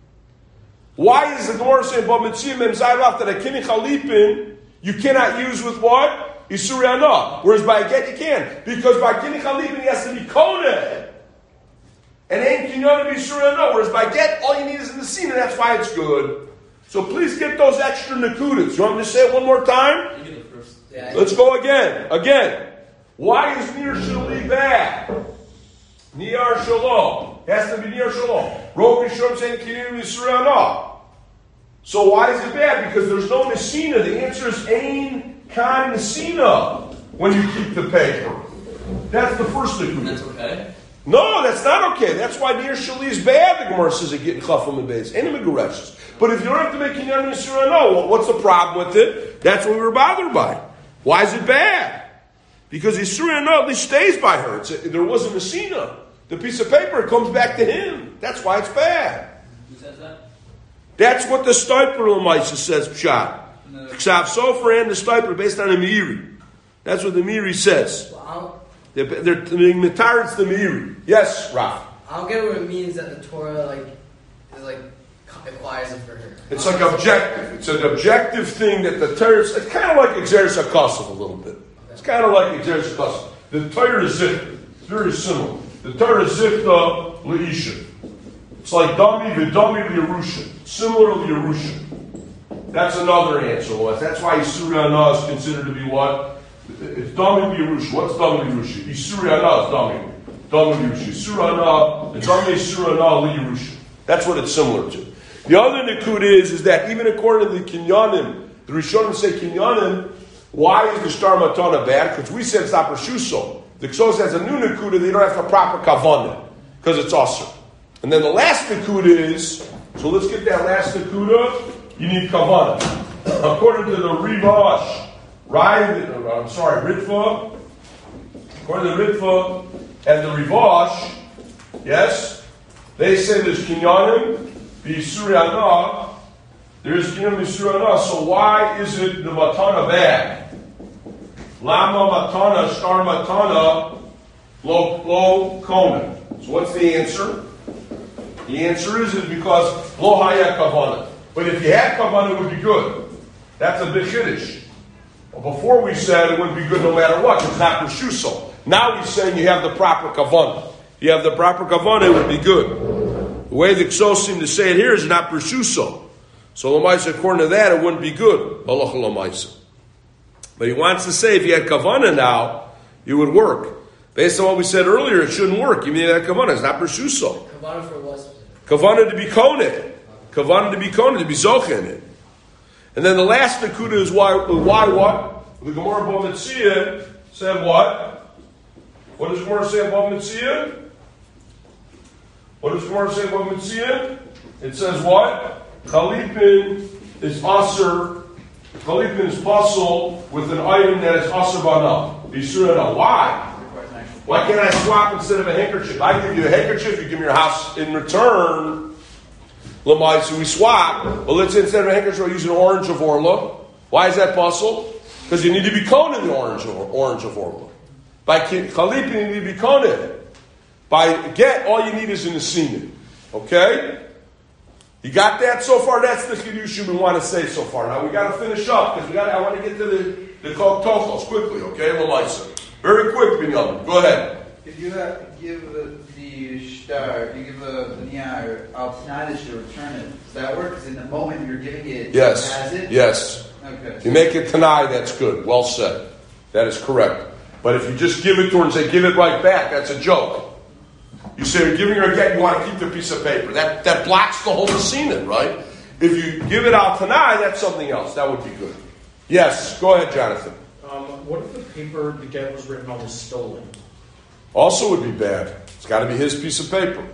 Why is the Gemara saying, but mitziyim em zayraf that a kini chalipin, you cannot use with what? Isurei Hana. Whereas by a get you can. Because by kini chalipin he has to be koneh. And ain't kinyan to be Isurei Hana. Whereas by get, all you need is in the scene, and that's why it's good. So please get those extra nakudas. You want me to say it one more time? You get it first. Yeah, Let's go again. Again. Why is Nir Shali bad? Nir Shalom. It has to be Nir Shalom. Rov Yishon saying Kinyan Isurei Hana. So why is it bad? Because there's no Nesina. The answer is Ein Kan Nesina when you keep the paper. That's the first thing. That's okay? No, that's not okay. That's why Nir Shali is bad, the Gemara says it getting Chafam and Beis. Ain't it Megureshes. But if you don't have to make Kinyan Isurei Hana, what's the problem with it? That's what we were bothered by. Why is it bad? Because Isurei Hana at least stays by her. It's a, there wasn't a Nesina. The piece of paper comes back to him. That's why it's bad. Who says that? That's what the Steiper Lamaisa says, Pshat. Ksav Sofer and the Steiper based on the Meiri. That's what the Meiri says. Well, They're, they're being Mitaritz the Meiri. Yes, Raf. I don't get what it means that the Torah like is like acquires it for her. It's like objective. It's an objective thing that the Torah. It's kind of like Exeris HaKasav a little bit. It's kind of like Exeris HaKasav. The Torah is Zifta. It's very similar. The Torah is Zifta Leisha. It's like Dami V'Dami L'Yerusha. Similar to Yerusha. That's another answer. That's why Isurei Hana is considered to be what? It's Dami L'Yerusha. What's Dami L'Yerusha? Isurei Hana is Dami. Dami L'Yerusha. Isurei Hana, it's Dami Isurei Hana L'Yerusha. That's what it's similar to. The other nikud is, is that even according to the Kinyanim, the Rishonim say Kinyanim, why is the Shtar Matana bad? Because we said it's not Pershuso. The Ksos has a new Nakuda, they don't have the proper Kavanah, because it's Asr. And then the last Nakuda is, so let's get that last Nakuda, you need Kavanah. According to the Rivash, right, I'm sorry, Ritva, according to Ritva and the Rivash, yes, they say there's Kinyanim, B'Yisuri Anah, there's Kinyanim B'Yisuri Anah, so why is it the Matana bad? Lama Matana, Star Matana, Lo, lo Kona. So what's the answer? The answer is, is because Lo Haya Kavana. But if you had Kavana, it would be good. That's a big Kiddush. Well, before we said it wouldn't be good no matter what, it's not Rishuso. Now he's saying you have the proper Kavana. If you have the proper Kavana, it would be good. The way the Ksos seem to say it here is not Rishuso. So Lamaisa, according to that, it wouldn't be good. Halacha Lamaisa. But he wants to say if you had Kavana now, it would work. Based on what we said earlier, it shouldn't work. You mean that Kavana, it's not Rishuso. Kavana for what? Kavana to be Koneh. Kavana to be Koneh, to be Zocha in it. And then the last Nakuda is why, why what? The Gemara Bava Metzia said what? What does Gemara say about Metzia? What does Gemara say about Metzia? It says what? Chalipin is Aser. Chalipin is puzzle with an item that is Aser Bana. Yisur. Why? Why can't I swap instead of a handkerchief? I give you a handkerchief, you give me your house in return. Lamai, so we swap. Well, let's say instead of a handkerchief, I use an orange of Orla. Why is that puzzle? Because you need to be kohen the orange of, orange of Orla. By Chalipin, you need to be kohen. By get, all you need is an Nesina. Okay? You got that so far? That's the Chiddush we want to say so far. Now we got to finish up because we got. I want to get to the the Tochos quickly. Okay, Lamaisa. Very quick, Binyamin. Go ahead. If you have, give the, the shtar, if you give a niar al-tanai that you return it, does that work? Because in the moment you're giving it, yes, it has it? Yes. Okay. You make it tanai, that's good. Well said. That is correct. But if you just give it to her and say, give it right back, that's a joke. You say you're giving her a get, you want to keep the piece of paper. That that blocks the whole scene, right? If you give it out tanai, that's something else. That would be good. Yes, go ahead, Jonathan. Um, what if the paper the get was written on was stolen? Also would be bad. It's got to be his piece of paper.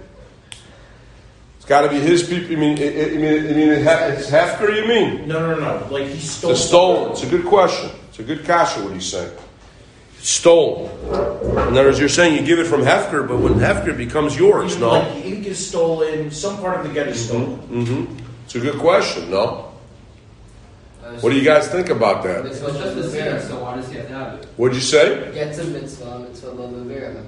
It's got to be his piece. I mean, I mean, I mean, it's hefker. You mean? No, no, no. Like he stole. It's stolen. It's a good question. It's a good kasha. What he's saying. It's stolen. In other words, you're saying you give it from hefker, but when hefker becomes yours, Even no. Like the ink is stolen. Some part of the get is stolen. Mm-hmm. Mm-hmm. It's a good question. No. What do you guys think about that? It's just the mitzvah, so why does he have to have it? What'd you say? Get to mitzvah, mitzvah lo levera.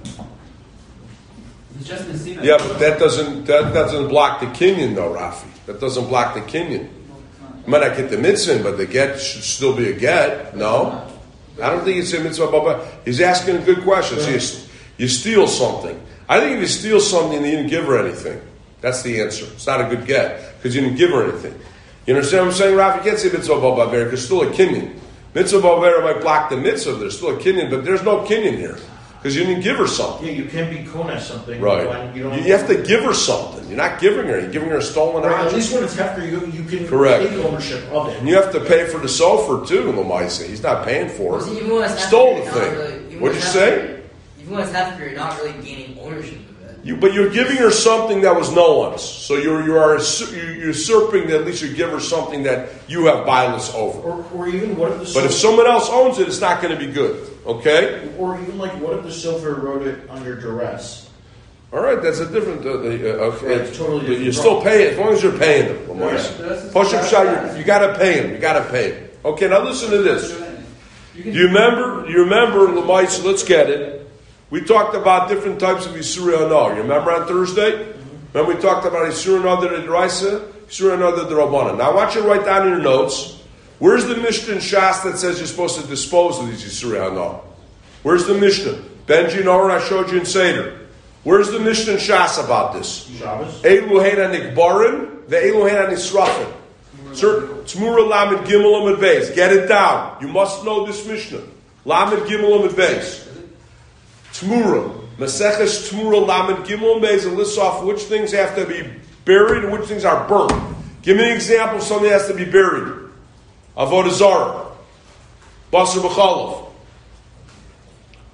It's just the Sina. Yeah, but that doesn't that doesn't block the kinyan though, Rafi. That doesn't block the kinyan. You might not get the mitzvah, but the get should still be a get. No, I don't think it's a mitzvah. Baba. He's asking a good question. So you, you steal something. I think if you steal something and you didn't give her anything, that's the answer. It's not a good get because you didn't give her anything. You understand what I'm saying, Rafi? You can't say mitzvah b'avera because there's still a kinyan. Mitzvah b'avera might block the mitzvah. There's still a kinyan, but there's no kinyan here because you didn't give her something. Yeah, you can't be koneh something. Right. When you, don't you, you have to give her something. You're not giving her. You're giving her a stolen Right, at object. least when it's hefker, you, you can Correct. take ownership of it. And you have to pay for the sofer too, Lamaisa. He's not paying for it. See, even when it's Stole hefker, the you're thing. not really- even What'd when you it's say? hefker- Even when it's hefker, you're not really gaining ownership of it. You, but you're giving her something that was no one's. So you're you are you're usurping that at least you give her something that you have bias over. Or, or even what if the But if someone else owns it, it's not going to be good. Okay? or even like what if the silver wrote it under duress? All right, that's a different. Uh, uh, okay. Right, it's totally But different you still pay it as long as you're paying them. Yeah. Push up shot. You, you got to pay them. You got to pay them. Okay, now listen to this. Do you remember? You remember Lamaisa? Let's get it. We talked about different types of Yisuri Anah. You remember on Thursday? Mm-hmm. Remember we talked about Yisuri Anah de D'Oraisa, Yisuri Anah de Rabbanan. Now I want you to write down in your notes, where's the Mishnah in Shas that says you're supposed to dispose of these Yisuri Anah? Where's the Mishnah? Benji and Oren, I showed you in Seder. Where's the Mishnah in Shas about this? Shabbos. Elu Heina Nikbarin, the Elu Heina Nisrafin. Tzmura Lamed Gimel Amid Beis. Get it down. You must know this Mishnah. Lamed Gimel Amid Beis. Tmura. Maseches Tmura Lamed Gimel Beis. It lists off which things have to be buried and which things are burnt. Give me an example of something that has to be buried. Avodah Zarah. Basar B'chalav.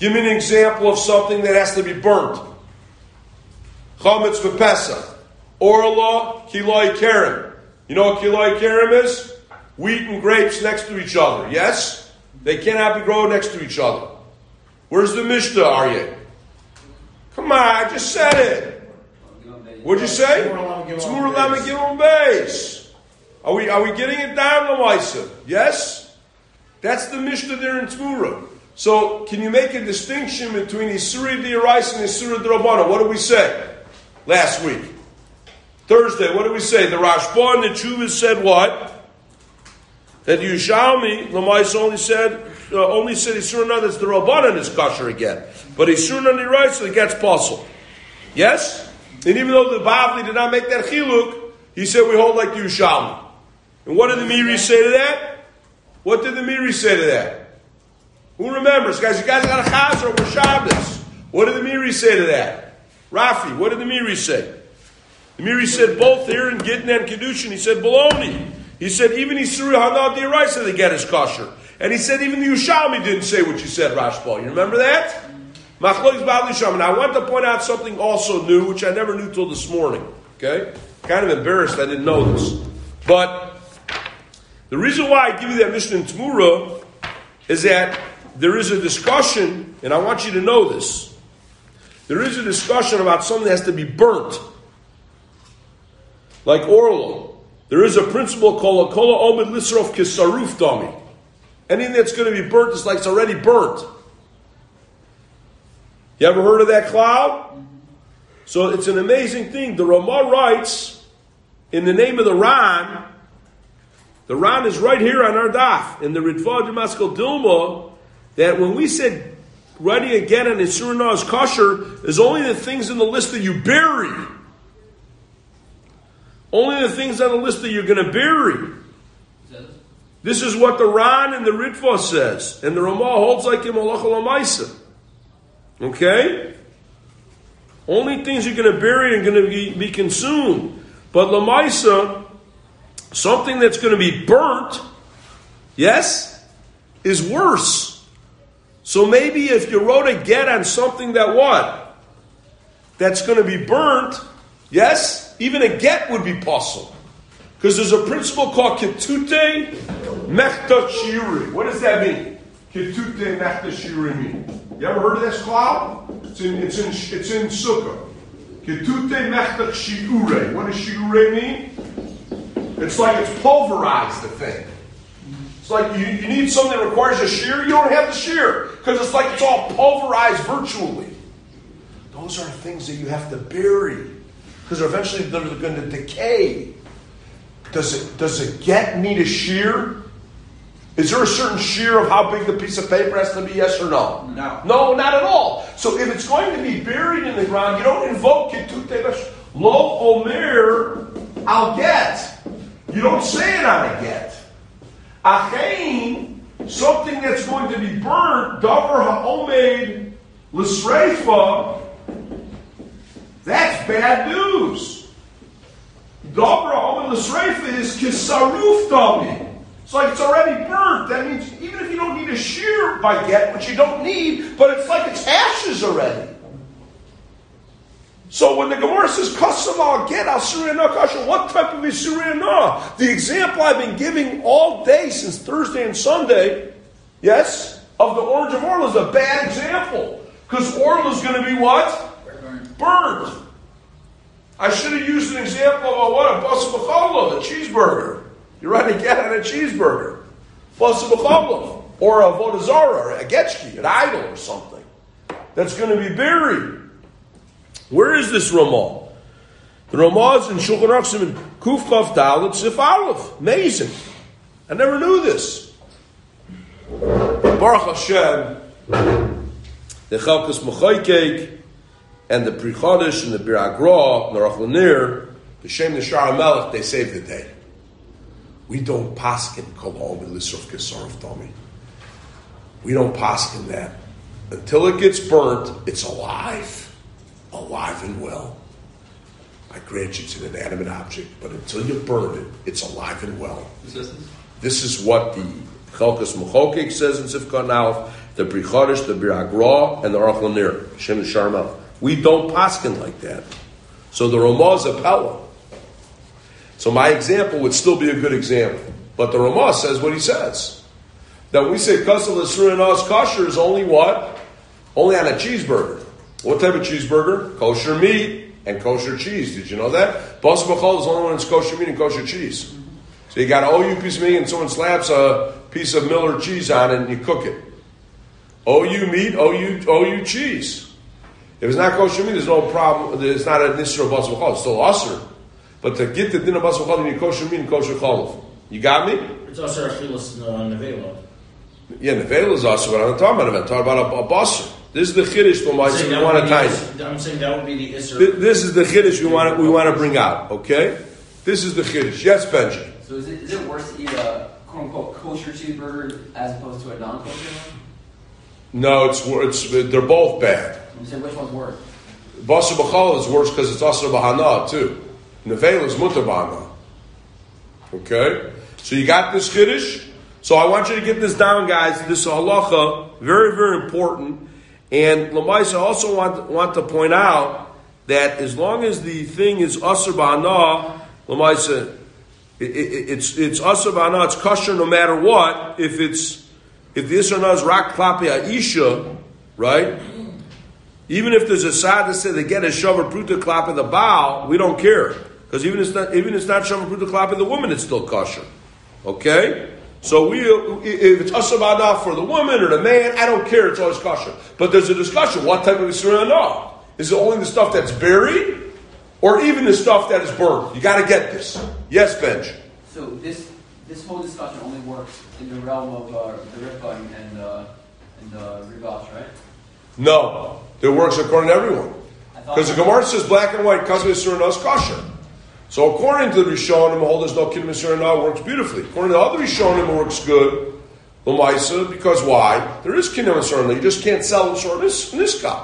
Give me an example of something that has to be burnt. Chametz v'Pesach. Orla, kiloi kerem. You know what kiloi kerem is? Wheat and grapes next to each other. Yes? They cannot be grown next to each other. Where's the Mishnah, Aryeh? Come on, I just said it. What'd you say? Tzmur lama gimel beis. Are we are we getting it down, Lamaisa? Yes? That's the Mishnah there in Tzmura. So, can you make a distinction between Isuri D'Oraisa and Isuri D'Rabbanan? What did we say last week? Thursday, what did we say? The Rashba and the Chuvas said what? That Yerushalmi, Lamaisa only said, uh, only said Isuri D'Rabbanan, that's the Rabbanan is kosher again. But Isuri D'Oraisa, it gets puzzled. Yes? And even though the Bavli did not make that chiluk, he said we hold like the Yerushalmi. And what did the Miri say to that? What did the Miri say to that? Who remembers? Guys, you guys got a Chazar over Shabbos. What did the Miri say to that? Rafi, what did the Miri say? The Miri said both here in Gittin and Kedushin. He said baloney. He said even Isuri Hanal D'Oraisa the get is kosher. And he said even the Yerushalmi didn't say what you said, Rashba. You remember that? Machlois Bavli Sham. And I want to point out something also new, which I never knew till this morning. Okay? Kind of embarrassed I didn't know this. But the reason why I give you that Mishnah in Tzmura is that there is a discussion, and I want you to know this. There is a discussion about something that has to be burnt. Like Orlo. There is a principle called a Kola Omid Lisrof Kisaruf Dami. Anything that's going to be burnt is like it's already burnt. You ever heard of that cloud? So it's an amazing thing. The Ramah writes, in the name of the Ran, the Ran is right here on our daf, in the Ritva Demaskal Dilma, that when we said writing again on Isur Na is kosher, is only the things in the list that you bury. Only the things on the list that you're going to bury. This is what the Ran and the Ritva says. And the Ramah holds like in Malach Lamaisa. Okay? Only things you're going to bury and going to be, be consumed. But Lamaisa, something that's going to be burnt, yes, is worse. So maybe if you wrote a get on something that what? That's going to be burnt, yes, even a get would be possible. Because there's a principle called Ketute Mechta Shiuri. What does that mean? Ketute Mechta Shiuri mean? You ever heard of this cloud? It's in it's in it's in Sukkah. Ketute Mechta Shiure. What does Shiure mean? It's like it's pulverized, the thing. It's like you, you need something that requires a shear, you don't have the shear. Because it's like it's all pulverized virtually. Those are things that you have to bury. Because eventually they're going to decay. Does it does it get need a shear? Is there a certain shear of how big the piece of paper has to be, yes or no? No. No, not at all. So if it's going to be buried in the ground, you don't invoke Ketute Lo Omer I'll get. You don't say it on a get. Achein, something that's going to be burnt, Davar Ha'omed L'Sreifa, that's bad news. Davar Ha'omed L'Sreifa is Kisaruf Dami. It's like it's already burnt. That means even if you don't need a shear by get, which you don't need, but it's like it's ashes already. So when the Gemara says Kasam al get al Suriyana Kasha, what type of Suriyana? The example I've been giving all day since Thursday and Sunday, yes, of the orange of Orla is a bad example. Because Orla is going to be what? Burnt. Burnt. I should have used an example of a, what? A basa b'cholov, a cheeseburger. You're writing a get on a cheeseburger. Basa b'cholov. Or a vodazara, or a getchki, an idol or something. That's going to be buried. Where is this Ramah? The Ramah is in Shulchan Aruch Siman Kuf Chav Dalet Sif Aleph. Amazing. I never knew this. Baruch Hashem, the Chalkas Mechaykek, and the Pri Chodesh, and the Bir Agra, Narach Lanier, the Shem Nishar HaMelech, they saved the day. We don't paskin Kol Ha'omed L'Srof Kisaruf Dami. We don't paskin that. Until it gets burnt, it's alive. Alive and well. I grant you it's an inanimate object, but until you burn it, it's alive and well. This is what the Chalkas Mechokek says in Sifkan Aleph, the Pri Chodesh, the Bir Hagra, and the Aruch LaNer, Shem Sharmel. We don't paskin like that. So the Ramah is a Pella. So my example would still be a good example. But the Ramah says what he says. That when we say Kasal Yisur and Oz kosher is only what? Only on a cheeseburger. What type of cheeseburger? Kosher meat and kosher cheese. Did you know that? Bas B'chol is only when it's kosher meat and kosher cheese. So you got an O U piece of meat and someone slaps a piece of Miller cheese on it and you cook it. O U meat, O U, O U cheese. If it's not kosher meat, there's no problem. It's not a nisra bas b'chol. It's still asr. But to get the din of bas b'chol, you need kosher meat and kosher cholov. You got me? It's also achilas nevela. Yeah, nevela is asr. But I'm not talking about it. I'm talking about a, a basr. This is the chiddush. We want to tie it. I'm saying that would be the isser. This is the chiddush we want to we want to bring out. Okay, this is the chiddush. Yes, Benji. So is it is it worse to eat a quote unquote kosher cheeseburger as opposed to a non-kosher one? No, it's it's they're both bad. I'm saying which one's worse? Basar b'chol is worse because it's asr b'hana too. Nevela is mutar b'hana. Okay, so you got this chiddush. So I want you to get this down, guys. This halacha, very very important. And Lamaisa also want want to point out that as long as the thing is asr b'hana, Lamaisa, it, it, it's it's asr b'hana. It's kosher no matter what. If it's if the isra na is rak klapi ha'isha, right? Even if there's a side that says they get a shavar pruta klapi the baal, we don't care because even it's not even it's not shavar pruta klapi the woman, it's still kosher. Okay. So we, if it's asr b'hana for the woman or the man, I don't care. It's always kosher. But there's a discussion: what type of isra na? Is it only the stuff that's buried, or even the stuff that is burned? You got to get this. Yes, Benj. So this this whole discussion only works in the realm of uh, the Rippa and uh, and the Rivash, right? No, it works according to everyone. Because the Gemara says black and white, kasvei isra na is kosher. So according to the Rishonim, the whole there's no kiddush isra na works beautifully. According to the other Rishonim, it works good. L'maisa, because why? There is kiddush isra na. You just can't sell it in this niska.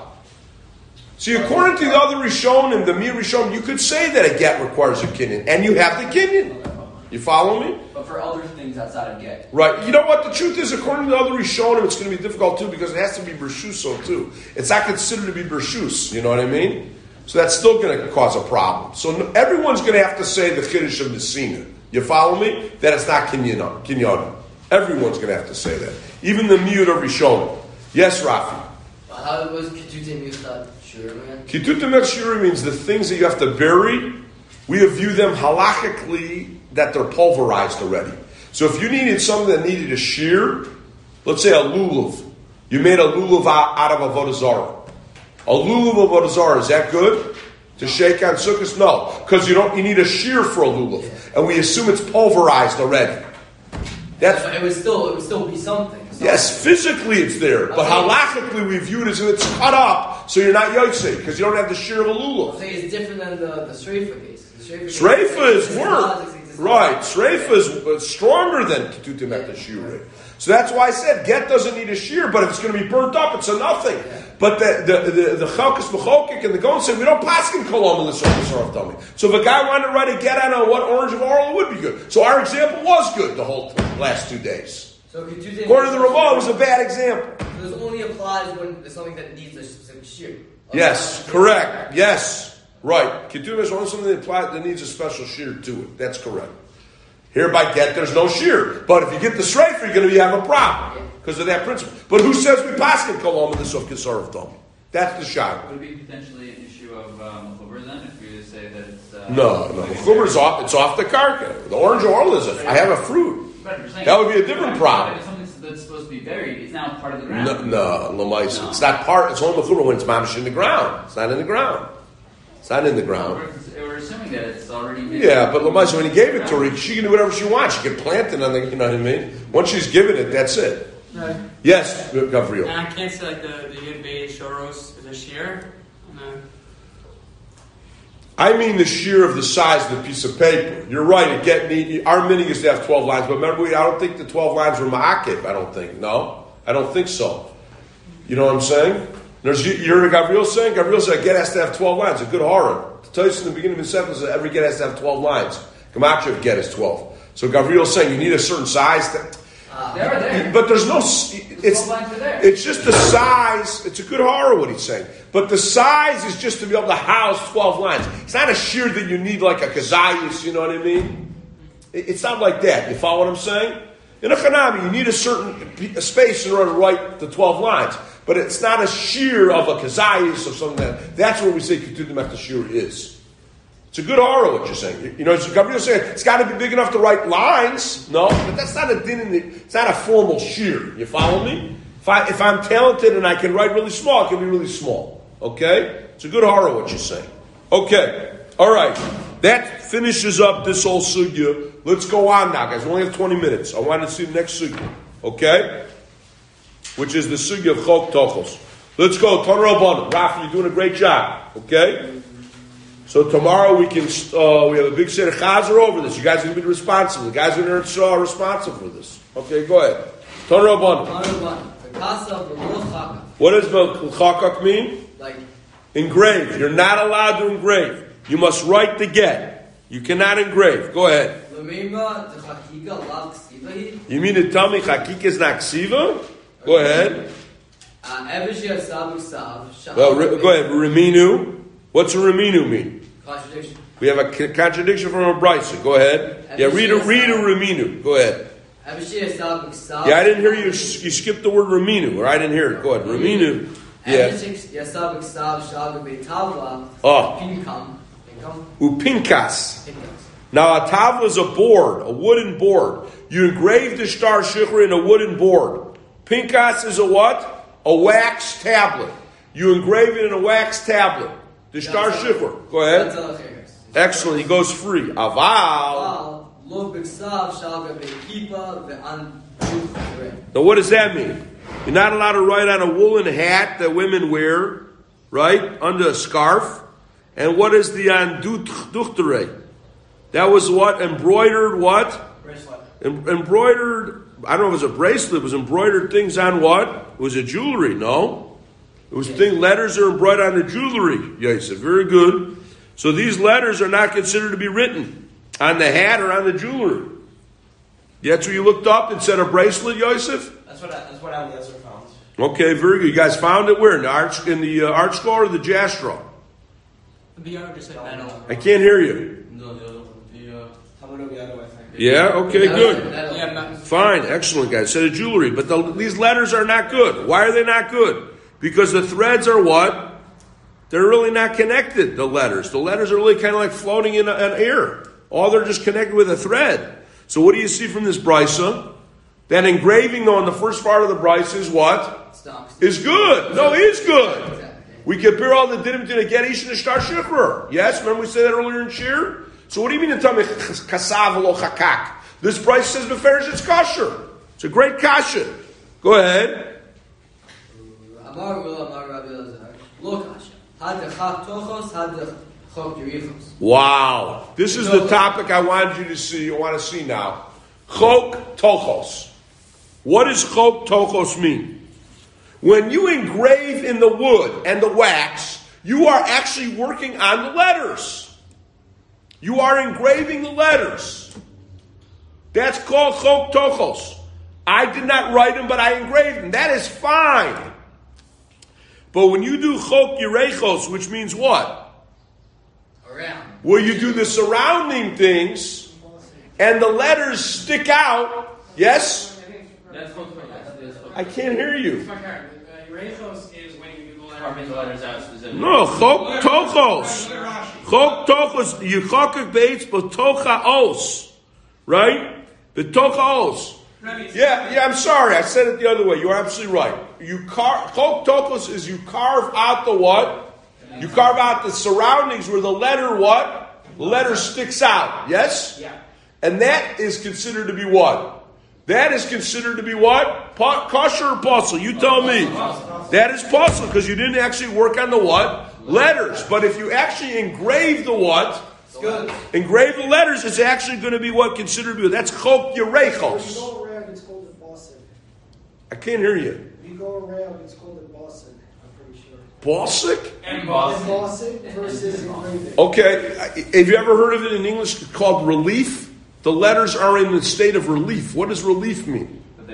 See, according to the other Rishonim, the Mir Rishonim, you could say that a get requires a kinyan, and you have the kinyan. You follow me? But for other things outside of get. Right. You know what? The truth is, according to the other Rishonim, it's going to be difficult too because it has to be Bershuso too. It's not considered to be Bershus. You know what I mean? So that's still going to cause a problem. So everyone's going to have to say the Kiddush of Messina. You follow me? That it's not Kinyan. Kinyan. Everyone's going to have to say that. Even the Miyud of Rishonim. Yes, Rafi? How was Ketute Michtat Shura, man? Ketute Michtat means the things that you have to bury, we view them halachically that they're pulverized already. So if you needed something that needed a shear, let's say a lulav. You made a lulav out of a avodah zarah. A lulav of avodah zarah, is that good? To shake on sukkahs? No. Because you don't you need a shear for a lulav. Yeah. And we assume it's pulverized already. That's it would still it would still be something. something. Yes, physically it's there. But halachically we view it as if it's cut up, so you're not yotzei, because you don't have the shear of a lulav. I think it's different than the, the Sreifa case. Sreifa is worse. Right, Sreifa is stronger than Ketutim at the Shirei. So that's why I said get doesn't need a shear, but if it's going to be burnt up, it's a nothing. Yeah. But the the the, the Chalkas B'chokik and the Gon say we don't paskin kolom in the surface of dummy. So if a guy wanted to write a get on a what orange of oral, it would be good. So our example was good the whole last two days. So Ketutim, according to the Ramah, it was a bad example. So this only applies when there's something that needs a specific shear. Yes, correct. Yes. Right. Ketubah is only something that, applies, that needs a special shear to it. That's correct. Here by get, there's no shear. But if you get the Sreifa, you're going to have a problem because of that principle. But who says we pass it kolom in the Suf Kisar of Tom? That's the shot. Would it be potentially an issue of um, Mechuber then, if we say that it's... Uh, no, no. Mechuber is off, it's off the karka. The orange oil is it. I have a fruit. That would be a different problem. If something that's supposed to be buried, it's now part of the ground. No, no, Lamais. No. It's not part, it's only Mechuber when it's mamish in the ground. It's not in the ground. It's not in the ground. We're, we're assuming that it's already made. Yeah, but Lamais, when he gave it to her, she can do whatever she wants. She can plant it on the, you know what I mean? Once she's given it, that's it. Right. Yes, Gabriel. And I can't say like the, the Yud Bey Shoros is a shear. No. I mean the shear of the size of the piece of paper. You're right, it get neat. Our mini used to have twelve lines, but remember, we, I don't think the twelve lines were ma'akev, I don't think. No? I don't think so. You know what I'm saying? There's, you're what Gabriel saying? Gabriel said a get has to have twelve lines. A good horror. To tell you in the beginning of the sentence, every get has to have twelve lines. Gematria of get is twelve. So Gabriel's saying you need a certain size. To, They're there. But there's no. s- It's twelve lines are there. it's just the size. It's a good horror what he's saying. But the size is just to be able to house twelve lines. It's not a shear that you need like a kazayas. You know what I mean? It- It's not like that. You follow what I'm saying? In a chanami, you need a certain p- a space in order to write the twelve lines. But it's not a shear of a kazayas of something that. That's what we say ketud mechta shear is. It's a good horror what you're saying. You, you know, it's Gabriel saying it's got to be big enough to write lines. No, but that's not a din in the, it's not a formal shear. You follow me? If I if I'm talented and I can write really small, it can be really small. Okay? It's a good horror what you're saying. Okay. All right. That finishes up this whole sugya. Let's go on now, guys. We only have twenty minutes. I want to see the next sugya. Okay? Which is the sugya of Chok Tochos. Let's go. Ton Rabbanan. Rafa, you're doing a great job. Okay? So tomorrow we can, uh, we have a big set of chazer over this. You guys are going to be responsible. The guys in there are responsible for this. Okay, go ahead. Ton Rabbanan. What does Chakak mean? Like, Engrave. You're not allowed to engrave. You must write the get. You cannot engrave. Go ahead. You mean to tell me Chakik is not ksiva? Go ahead. Well, re- go ahead. Reminu. What's a reminu mean? Contradiction. We have a c- contradiction from a brisa. Go ahead. Yeah, read a read a reminu. Go ahead. Yeah, I didn't hear you. You skipped the word reminu, or I didn't hear it. Go ahead. Reminu. Yeah. Oh. Upinkas. Now a tavla is a board, a wooden board. You engrave the star shikra in a wooden board. Pinkas is a what? A wax tablet. You engrave it in a wax tablet. The star shikra. Go ahead. Excellent. He goes free. Aval. Now what does that mean? You're not allowed to write on a woolen hat that women wear, right? Under a scarf. And what is the anduchtere? That was what? Embroidered what? Bracelet. Em- embroidered, I don't know if it was a bracelet, it was embroidered things on what? It was a jewelry, no? It was thing, letters are embroidered on the jewelry. Yosef, very good. So these letters are not considered to be written on the hat or on the jewelry. That's what you looked up and said a bracelet, Yosef? That's what I, that's what Eliezer found. Okay, very good. You guys found it where? In the arch, in the uh, art scroll or the jastro? The B R just said metal. I can't hear you. No, the other one. The, uh, I think. Yeah, okay, good. Yeah, ma- Fine, excellent, guys. Said a jewelry, but the, these letters are not good. Why are they not good? Because the threads are what? They're really not connected, the letters. The letters are really kind of like floating in, in air. All they're just connected with a thread. So what do you see from this brisa? That engraving, though, in the first part of the brisa is what? Is good. No, it is good. We compare all the dinim to the getish and the star shikra. Yes, remember we said that earlier in shir? So what do you mean to tell me kasav lo chakak? This brisa says beferish it's kosher. It's a great kasha. Go ahead. Wow. This is the topic I wanted you to see, I want to see now. Chok tochos. What does chok tochos mean? When you engrave in the wood and the wax, you are actually working on the letters. You are engraving the letters. That's called chok tochos. I did not write them, but I engraved them. That is fine. But when you do chok yerechos, which means what? Around. Where you do the surrounding things, and the letters stick out, yes? That's called that's I can't hear you. Erechos is when you do the letter. carving the letters out specifically. No, chok tochos. Chok tochos, you chokak beitz b'tocha os. Right? B'tocha os. Yeah, yeah, I'm sorry. I said it the other way. You're absolutely right. You carve, chok tochos is you carve out the what? You carve out the surroundings where the letter what? The letter sticks out. Yes? Yeah. And that is considered to be what? That is considered to be what? Pa- kosher or puzzle? You tell me. That is puzzle because you didn't actually work on the what? Letters. But if you actually engrave the what? Good. Engrave the letters, it's actually going to be what considered to be. That's chok yerechos. If you go around, it's called a bossing. I can't hear you. If you go around, it's called a bossing. I'm pretty sure. Balsic? And Bossing Boston. versus engraving. Okay. Have you ever heard of it in English called relief? The letters are in the state of relief. What does relief mean? The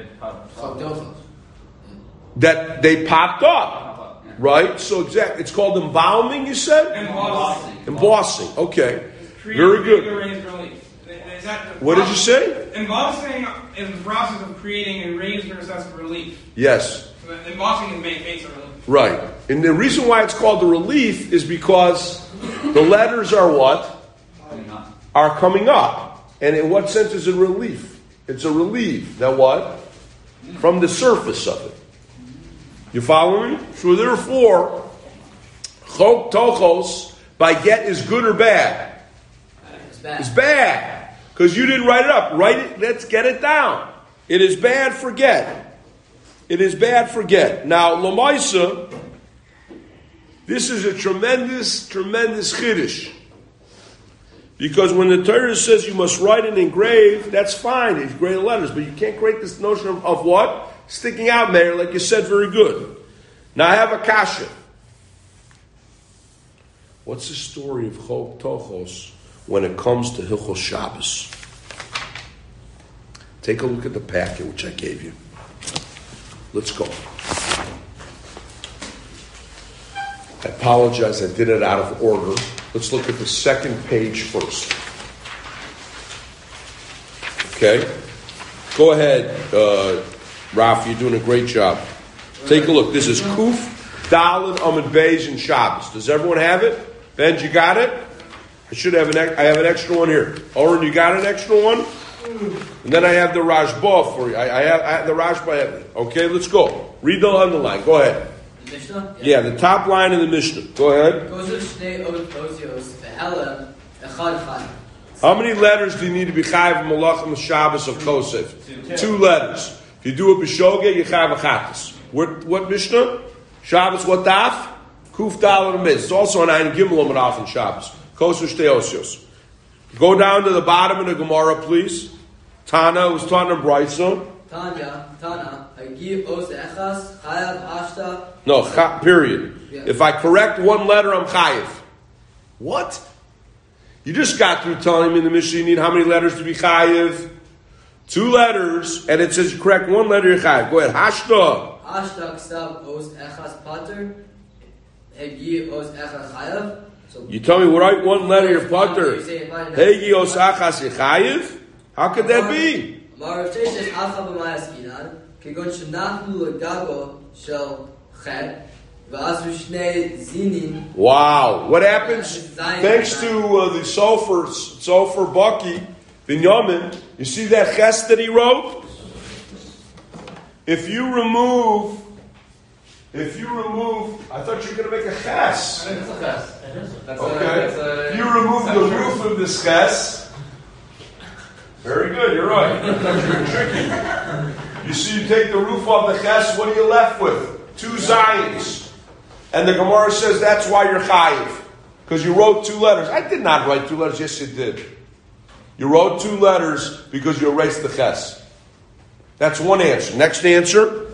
It popped Chok Tochos. That they popped up, Pop up, yeah. right? So exactly, it's called embalming. You said Embossing. embossing. Okay, Creating very good. a raised relief. Is that the What did you say? Embossing is the process of creating a raised or assessed relief. Yes. So the embossing is made makes a relief. Right. And the reason why it's called the relief is because the letters are what? Coming up. Are coming up. And in what sense is it relief? It's a relief. That what? From the surface of it. You follow me? So therefore, chok tochos by get is good or bad? It's bad. It's bad. Because you didn't write it up. Write it, let's get it down. It is bad, forget. It is bad, forget. Now, Lamaisa, this is a tremendous, tremendous chiddush. Because when the Torah says you must write and engrave, that's fine, it's great letters, but you can't create this notion of, of what? Sticking out, Mayor, like you said, very good. Now I have a kasha. What's the story of Chok Tochos when it comes to Hilchos Shabbos? Take a look at the packet which I gave you. Let's go. I apologize, I did it out of order. Let's look at the second page first. Okay? Go ahead, uh, Raf, you're doing a great job. Take a look. This is Kuf, Daled, Amud Beis, and Shabbos. Does everyone have it? Ben, you got it? I should have an. I have an extra one here. Oren, you got an extra one? And then I have the Rashba for you. I, I, have, I have the Rashba. Okay, let's go. Read the underline. Go ahead. The Mishnah? Yeah, the top line in the Mishnah. Go ahead. How many letters do you need to be chayav malachim Shabbos of Kosef? Two. Two letters. If you do it b'shogeg, you chayav achatas. What, what Mishnah? Shabbos, what daf? Kuf Daled Amid. It's also an Ein Gimel Amid in Shabbos. Kosef Shtei Osios. Go down to the bottom of the Gemara, please. Tana was Tana Brayso. Tanya, Tana, Hagi Os Echas, Chayav Ashta. No, cha, period. Yeah. If I correct one letter, I'm chayiv. What? You just got through telling me in the Mishnah you need how many letters to be chayiv? Two letters, and it says you correct one letter, you're chayiv. Go ahead. Hashta. Ashta Ksav Os Echas Pater, Hagi Os Echas Chayav. So You tell me, write one letter, you're pater. Hegi osachas yechayiv? How could that be? Wow. What happens? Thanks to uh, the Sofer, Sofer Baki, Binyamin, you see that ches that he wrote? If you remove, if you remove, I thought you were going to make a ches. It's a ches. That's Okay. A, that's a, if you remove the roof of this ches, very good, you're right. You're tricky. You see, you take the roof off the ches, what are you left with? Two zayins. And the Gemara says that's why you're chayiv. Because you wrote two letters. I did not write two letters, yes you did. You wrote two letters because you erased the ches. That's one answer. Next answer.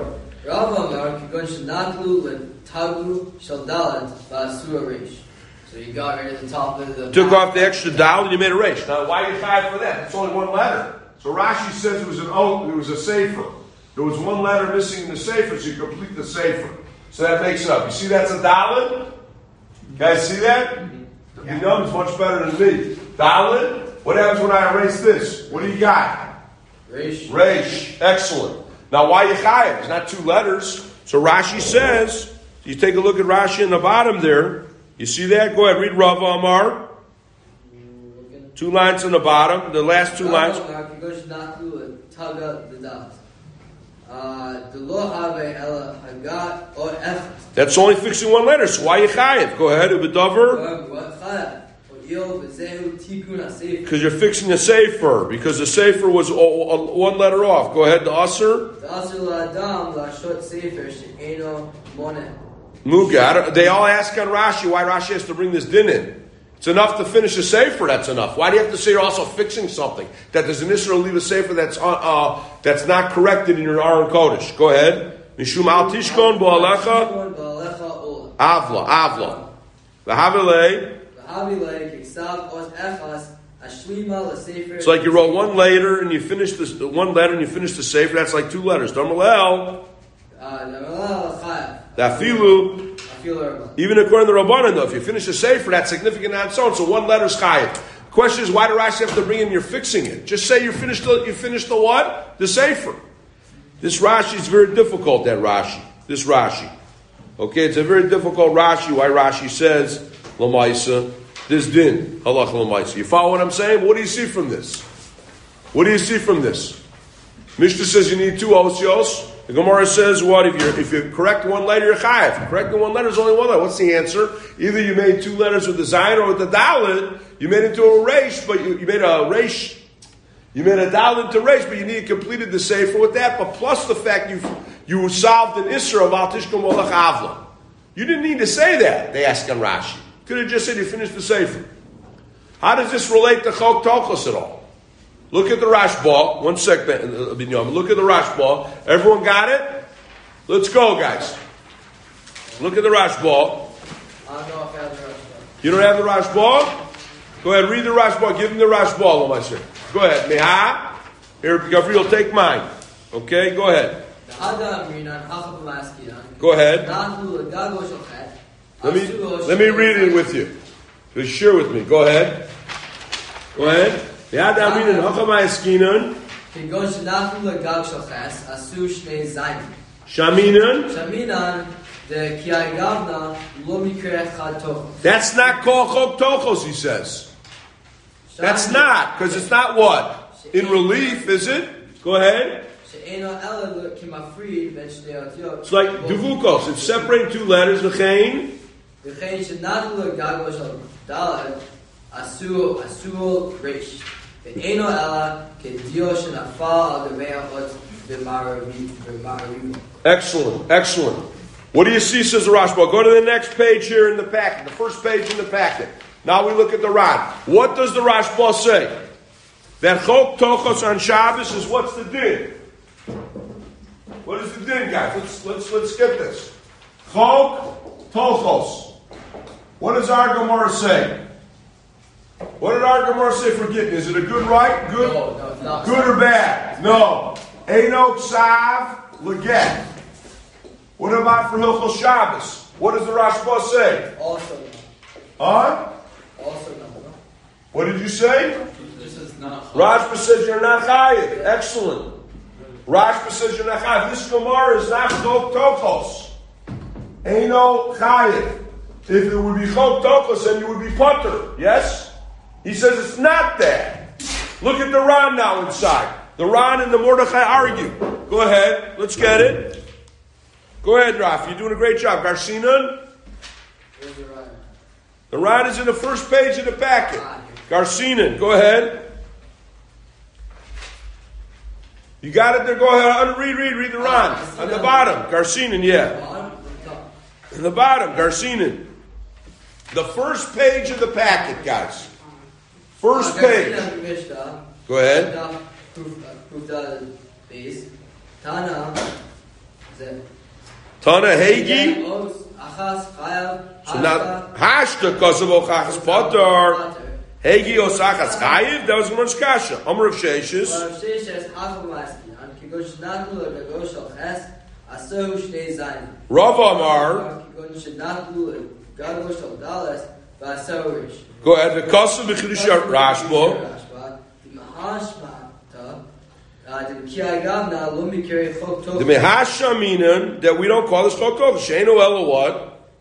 So you got rid of the top of the... Took off the extra dal and you made a resh. Now, why are you chayiv for that? It's only one letter. So Rashi says it was an oath, it was a sefer. There was one letter missing in the sefer, so you complete the sefer. So that makes it up. You see that's a daled? You guys see that? Mm-hmm. Yeah. You know it's much better than me. Daled? What happens when I erase this? What do you got? Reish. Reish. Excellent. Now why you chayiv? It's not two letters. So Rashi says, you take a look at Rashi in the bottom there. You see that? Go ahead, read Rav Amar. Two lines on the bottom, the last two lines. That's only fixing one letter, so why you chayiv? Go ahead, Ubedover. Because you're fixing a sefer, because the sefer was one letter off. Go ahead, the Aser. Muga. They all ask on Rashi why Rashi has to bring this din in. It's enough to finish a sefer. That's enough. Why do you have to say you're also fixing something? That there's an issue to leave a sefer that's uh, uh, that's not corrected in your Aron Kodesh. Go ahead. Mishum al tishkon bo'alecha avla avla v'havilei v'havilei kiksav os echas It's like you wrote one letter and you finished this one letter and you finished the sefer. That's like two letters. Damalel. That filu. Even according to Rabbanan, though, if you finish the sefer, that's significant on its own. So one letter's chayav. Question is, why do Rashi have to bring in you're fixing it? Just say you finished the you finished the what? The sefer. This Rashi is very difficult. That Rashi. This Rashi. Okay, it's a very difficult Rashi. Why Rashi says Lamaisa. This din, halach l'maisa. You follow what I'm saying? What do you see from this? What do you see from this? Mishnah says you need two osios. The Gemara says what? If you if you correct one letter, you're chayav. If you correct the one letter, there's only one letter. What's the answer? Either you made two letters with the zayin or with the dalet. You made it into a reish, but you, you made a reish. You made a dalet into reish, but you need completed the sefer with that. But plus the fact you you solved an isra of al tishkom olach avla. You didn't need to say that. They ask on Rashi. Could have just said you finished the sefer. How does this relate to Chok Tochos at all? Look at the Rashba. One second. Look at the Rashba. Everyone got it? Let's go, guys. Look at the Rashba. You don't have the Rashba? Go ahead, read the Rashba. Give him the Rashba, Lamaisir. Go ahead. Meha. Here, Gabriel, take mine. Okay, go ahead. Go ahead. Let me let me read it with you. Just share with me. Go ahead. Go ahead. Yad Amin and Hachamay Eskinan. Shaminan. Shaminan. That's not called Chok Tochos, he says. That's not, because it's not what? In relief, is it? Go ahead. It's like Duvukos. It's separating two letters. V'chein. Excellent, excellent. What do you see, says the Rashba? Go to the next page here in the packet, the first page in the packet. Now we look at the Ran. What does the Rashba say? That Chok Tochos on Shabbos is what's the din? What is the din, guys? Let's let's let's get this. Chok Tochos. What does our Gemara say? What did our Gemara say for Gittin? Is it a good right? Good? No, no, it's not. Good or bad? No. Eino Ksav Leget. What about for Hilchos Shabbos? What does the Rashba say? Also no. Huh? Also no. What did you say? This is not. Rashba says you're not chayiv. Excellent. Rashba says you're not chayiv. This Gemara is not Chok Tochos. Eino chayiv. If it would be Chok Tochos, then you would be punter. Yes? He says it's not that. Look at the Ran now inside. The Ran and the Mordechai argue. Go ahead. Let's get it. Go ahead, Raf. You're doing a great job. Garcinan? Where's the Ran? The Ran is in the first page of the packet. Garcinan. Go ahead. You got it there? Go ahead. Read, read, read the Ran. On the bottom. Garcinan, yeah. On the bottom. Garcinan. The first page of the packet, guys. First page. Go ahead. Tana Hegi. So now, Hashta Kosovo Chachas Potter. Hegi Osachas Chayiv. That was Gemara's Kasha. Amar of Sheishis. Rav Amar. Go ahead. The Kosovo B'chidush Rashba. The Mehashaminan that we don't call this Chok Tochos. She'eno ela what?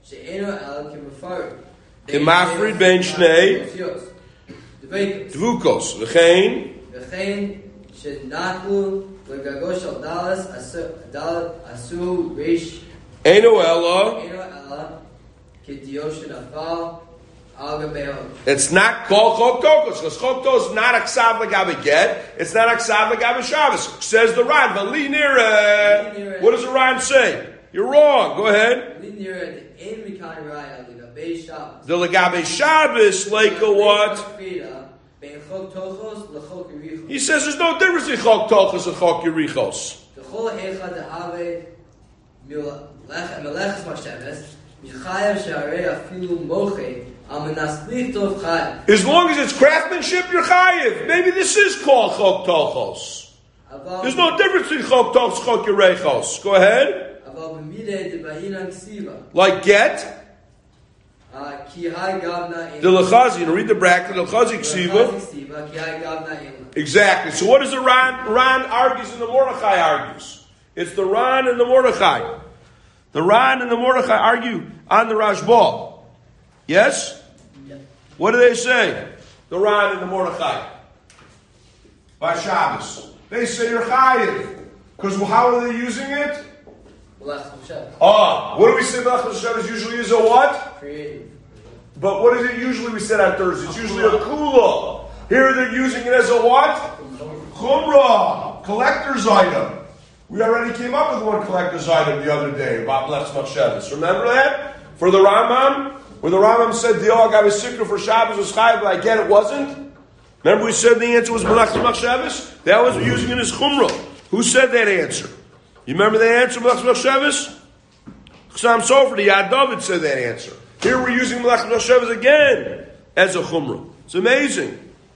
K'mafrid ben shnei dvukos. V'chein. V'chein shenatlu l'gagosh al dalas asu rish. Eno ela. Eno ela k'diyoshin afal. It's not called Chok Tochos, because Chok Tochos is not Aksav L'gabe Get, it's not Aksav L'gabe Shabbos. Says the Ran, V'li nira. What does the Ran say? You're wrong. Go ahead. The L'gabe Shabbos, like a what? He says there's no difference in Chok Tochos and Chok Yerichos. As long as it's craftsmanship, you're chayiv. Maybe this is called chok tochos. There's no difference between chok tochos and chok yerechos. Go ahead. Like get. The lechazi, you know, read the bracket. The lechazi ksiva. Exactly. So what does the Ran? Ran argues and the Mordechai argues. It's the Ran and the Mordechai. The Ran and the Mordechai argue on the Rashba. Yes? What do they say? The Ran and the Mordechai. By Shabbos. They say you're chayiv. Because how are they using it? Ah, what do we say Melech Shabbos usually is a what? Creative. But what is it usually we said on Thursday? It's usually a kula. Here they're using it as a what? Chumrah. Collector's item. We already came up with one collector's item the other day about Melech Shabbos. Remember that? For the Rambam? Where the Rambam said the Og I was sicker for Shabbos was chayiv, but I get it wasn't? Remember we said the answer was Melech Shabbos? That was using it as Chumrah. Who said that answer? You remember the answer, Melech Shabbos? Chasam Sofer, the Yad David said that answer. Here we're using Melech Shabbos again as a Chumrah. It's amazing.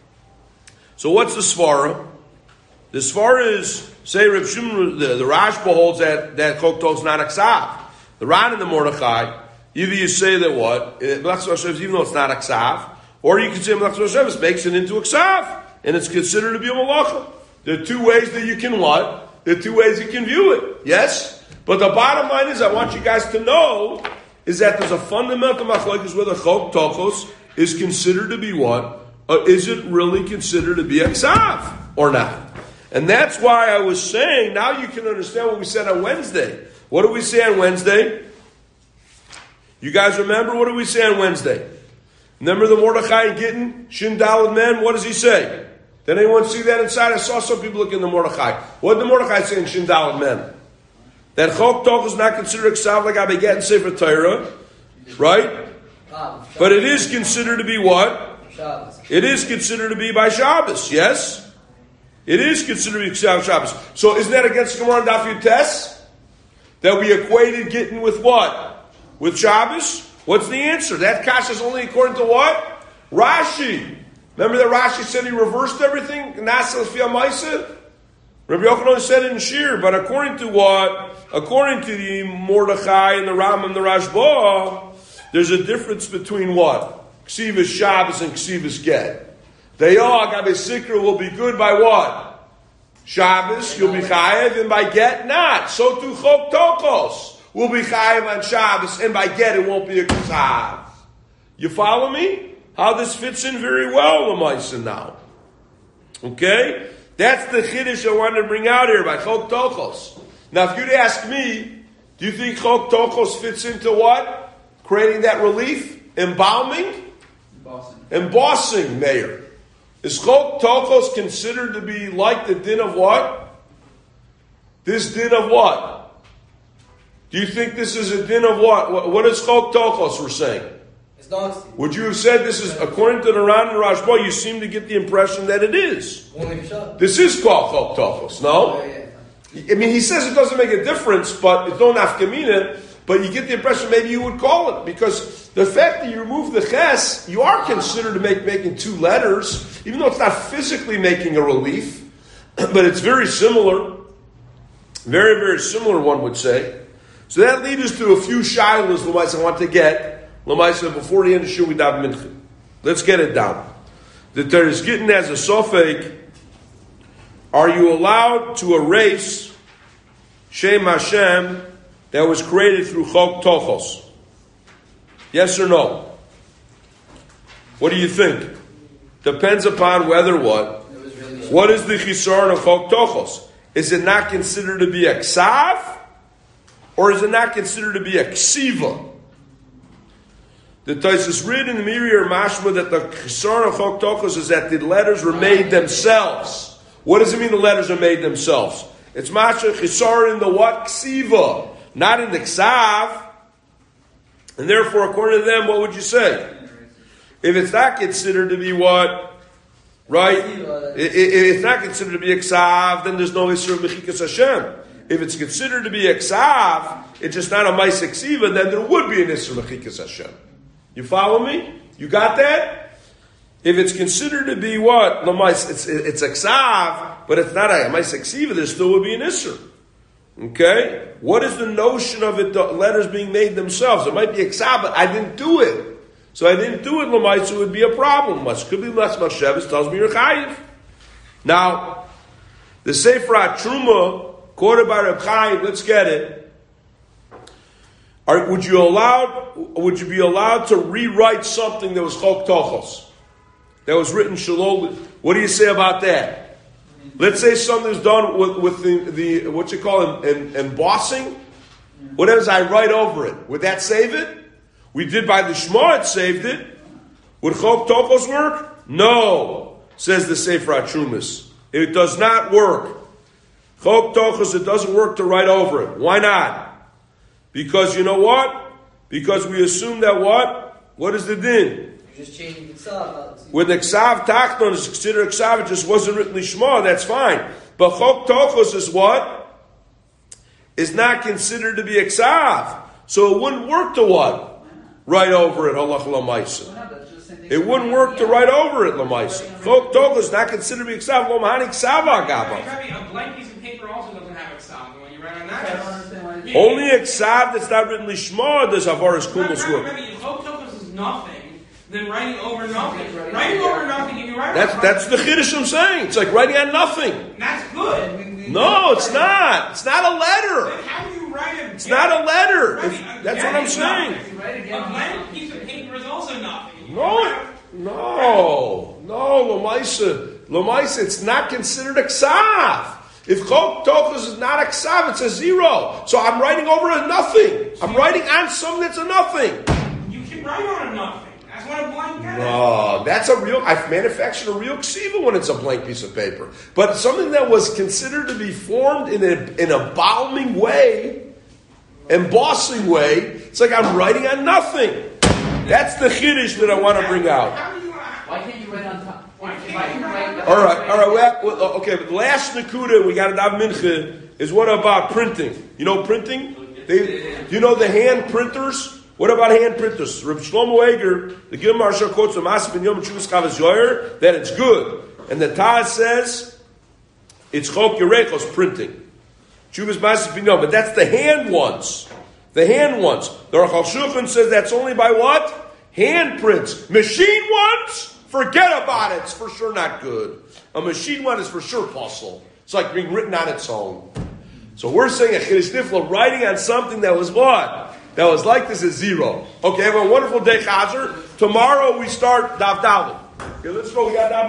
So what's the Svara? The Svara is, say Reb Shimon, the, the Rashba holds that, that Chok Toch is not Aksav. The Ran and the Mordechai, either you say that what? Melech Shabbos, even though it's not Aksav, or you can say Melech Shabbos makes it into Aksav, and it's considered to be a Malacha. There are two ways that you can what? There are two ways you can view it. Yes? But the bottom line is, I want you guys to know, is that there's a fundamental machlokes where the Chok Tochos is considered to be what? Uh, is it really considered to be Aksav or not? And that's why I was saying, now you can understand what we said on Wednesday. What did we say on Wednesday? You guys remember? What did we say on Wednesday? Remember the Mordechai and Gittin? Shin Daled Men? What does he say? Did anyone see that inside? I saw some people look in the Mordechai. What did the Mordechai say in Shin Daled Men? That Chok Toch is not considered Ksav like I get in Sefer Torah, right? But it is considered to be what? It is considered to be by Shabbos, yes? It is considered to be Ksav Shabbos. So isn't that against Gemara and Daf Yutes? That we equated getting with what? With Shabbos? What's the answer? That kasha is only according to what? Rashi. Remember that Rashi said he reversed everything? Nasa Fia Maisa? Rabbi Yochanan said it in Shir, but according to what? According to the Mordechai and the Ram and the Rashba, there's a difference between what? Ksivas Shabbos and Ksivas Get. They all, Gabe Sikra, will be good by what? Shabbos, you'll be chayev, and by Get, not. So too Chok Tochos will be chayev on Shabbos, and by Get, it won't be a Ksav. You follow me? How this fits in very well, Lamaisa, now. Okay? That's the chiddush I wanted to bring out here by Chok Tochos. Now, if you'd ask me, do you think Chok Tochos fits into what? Creating that relief? Embalming? Embossing. Embossing, Mayor. Is Chok Tochos considered to be like the din of what? This din of what? Do you think this is a din of what? What, what is Chok Tochos we're saying? Would you have said this is, according to the Ran and Rashba, you seem to get the impression that it is. This is called Chok Tochos, no? I mean, he says it doesn't make a difference, but it's no nafkamina, but you get the impression maybe you would call it, because the fact that you remove the ches, you are considered to make making two letters, even though it's not physically making a relief, but it's very similar. Very, very similar, one would say. So that leads us to a few shilas, I want to get. Lamaisa, before the end of Shul, we daven mincha. Let's get it down. That there is getting as a sofek. Are you allowed to erase Shem Hashem that was created through Chok Tochos? Yes or no? What do you think? Depends upon whether what? What is the chisaron of Chok Tochos? Is it not considered to be a ksav? Or is it not considered to be a ksiva? The Taisus read in the Mirir Mashma that the Chisaron of Chok Tochos is that the letters were made themselves. What does it mean the letters are made themselves? It's Masha Chisaron in the what? Ksiva. Not in the Ksav. And therefore, according to them, what would you say? If it's not considered to be what? Right? If it's not considered to be a Ksav, then there's no Isra Mechikas Hashem. If it's considered to be a Ksav, it's just not a Maisa Ksiva, then there would be an Isra Mechikas Hashem. You follow me? You got that? If it's considered to be what? Lamais, it's it's a ksav, but it's not a lamais ksiva, there still would be an isser. Okay? What is the notion of it, the letters being made themselves? It might be a ksav, but I didn't do it. So I didn't do it, lamais, it would be a problem. Much could be less Mashevitz tells me you're chayiv. Now, the Sefer HaTruma, quoted by Reb Chaim, let's get it. Are, would you allow? Would you be allowed to rewrite something that was chok tochos? That was written shalom. What do you say about that? Let's say something's done with, with the, the what you call em, em, embossing. Whatever I write over it, would that save it? We did by the Shema, it saved it. Would chok tochos work? No, says the Sefer HaTrumas. It does not work. Chok tochos, it doesn't work to write over it. Why not? Because you know what? Because we assume that what? What is the din? You're just changing the ksav. With the ksav tachton is considered ksav, it just wasn't written lishma, that's fine. But chok tochos is what? Is not considered to be a ksav. So it wouldn't work to what? Write over it, halach lamaisa. It wouldn't work to write over it, lamaisa. Chok tochos is not considered to be a ksav, lo mahani ksav agava. A blank piece of paper also doesn't have a ksav. When you write on that, only a ksav that's not written lishma does avaris kumus work. Remember, chok tochos is nothing. Then writing over nothing. Writing over nothing, if you write That's over that's the chiddush I'm saying. It's like writing on nothing. That's good. No, it's not. It's not a letter. Then how do you write it? It's not a letter. Right, It's- that's what I'm saying. A blank piece of paper is also nothing. No, no, no, Lamaisa. Lamaisa, it's not considered a ksav. If chok tochos is not a ksav, it's a zero. So I'm writing over a nothing. I'm writing on something that's a nothing. You can write on a nothing. That's what a blank is. No, that's a real, I've manufactured a real ksiva when it's a blank piece of paper. But something that was considered to be formed in a, in a balming way, embossing way, it's like I'm writing on nothing. That's the chiddush that I want to bring out. Why can't you write on top? Why can't you write All right, all right. Well, okay, but the last nakuda we got to dav mincha is what about printing? You know printing? They, you know the hand printers? What about hand printers? Reb Shlomo Eger, the Gil Marshal quotes from Asif ben Yom Chuvas Chavos Yoyer that it's good, and the Taz says it's chok yerechos printing. Chuvas Masif ben Yom, but that's the hand ones. The hand ones. The Aruch HaShulchan says that's only by what? Hand prints. Machine ones? Forget about it. It's for sure not good. A machine one is for sure puzzle. It's like being written on its own. So we're saying a chiddush nifla, writing on something that was what? That was like this is zero. Okay, have a wonderful day, Chazer. Tomorrow we start Dav Dalit. Okay, let's go. We got Dav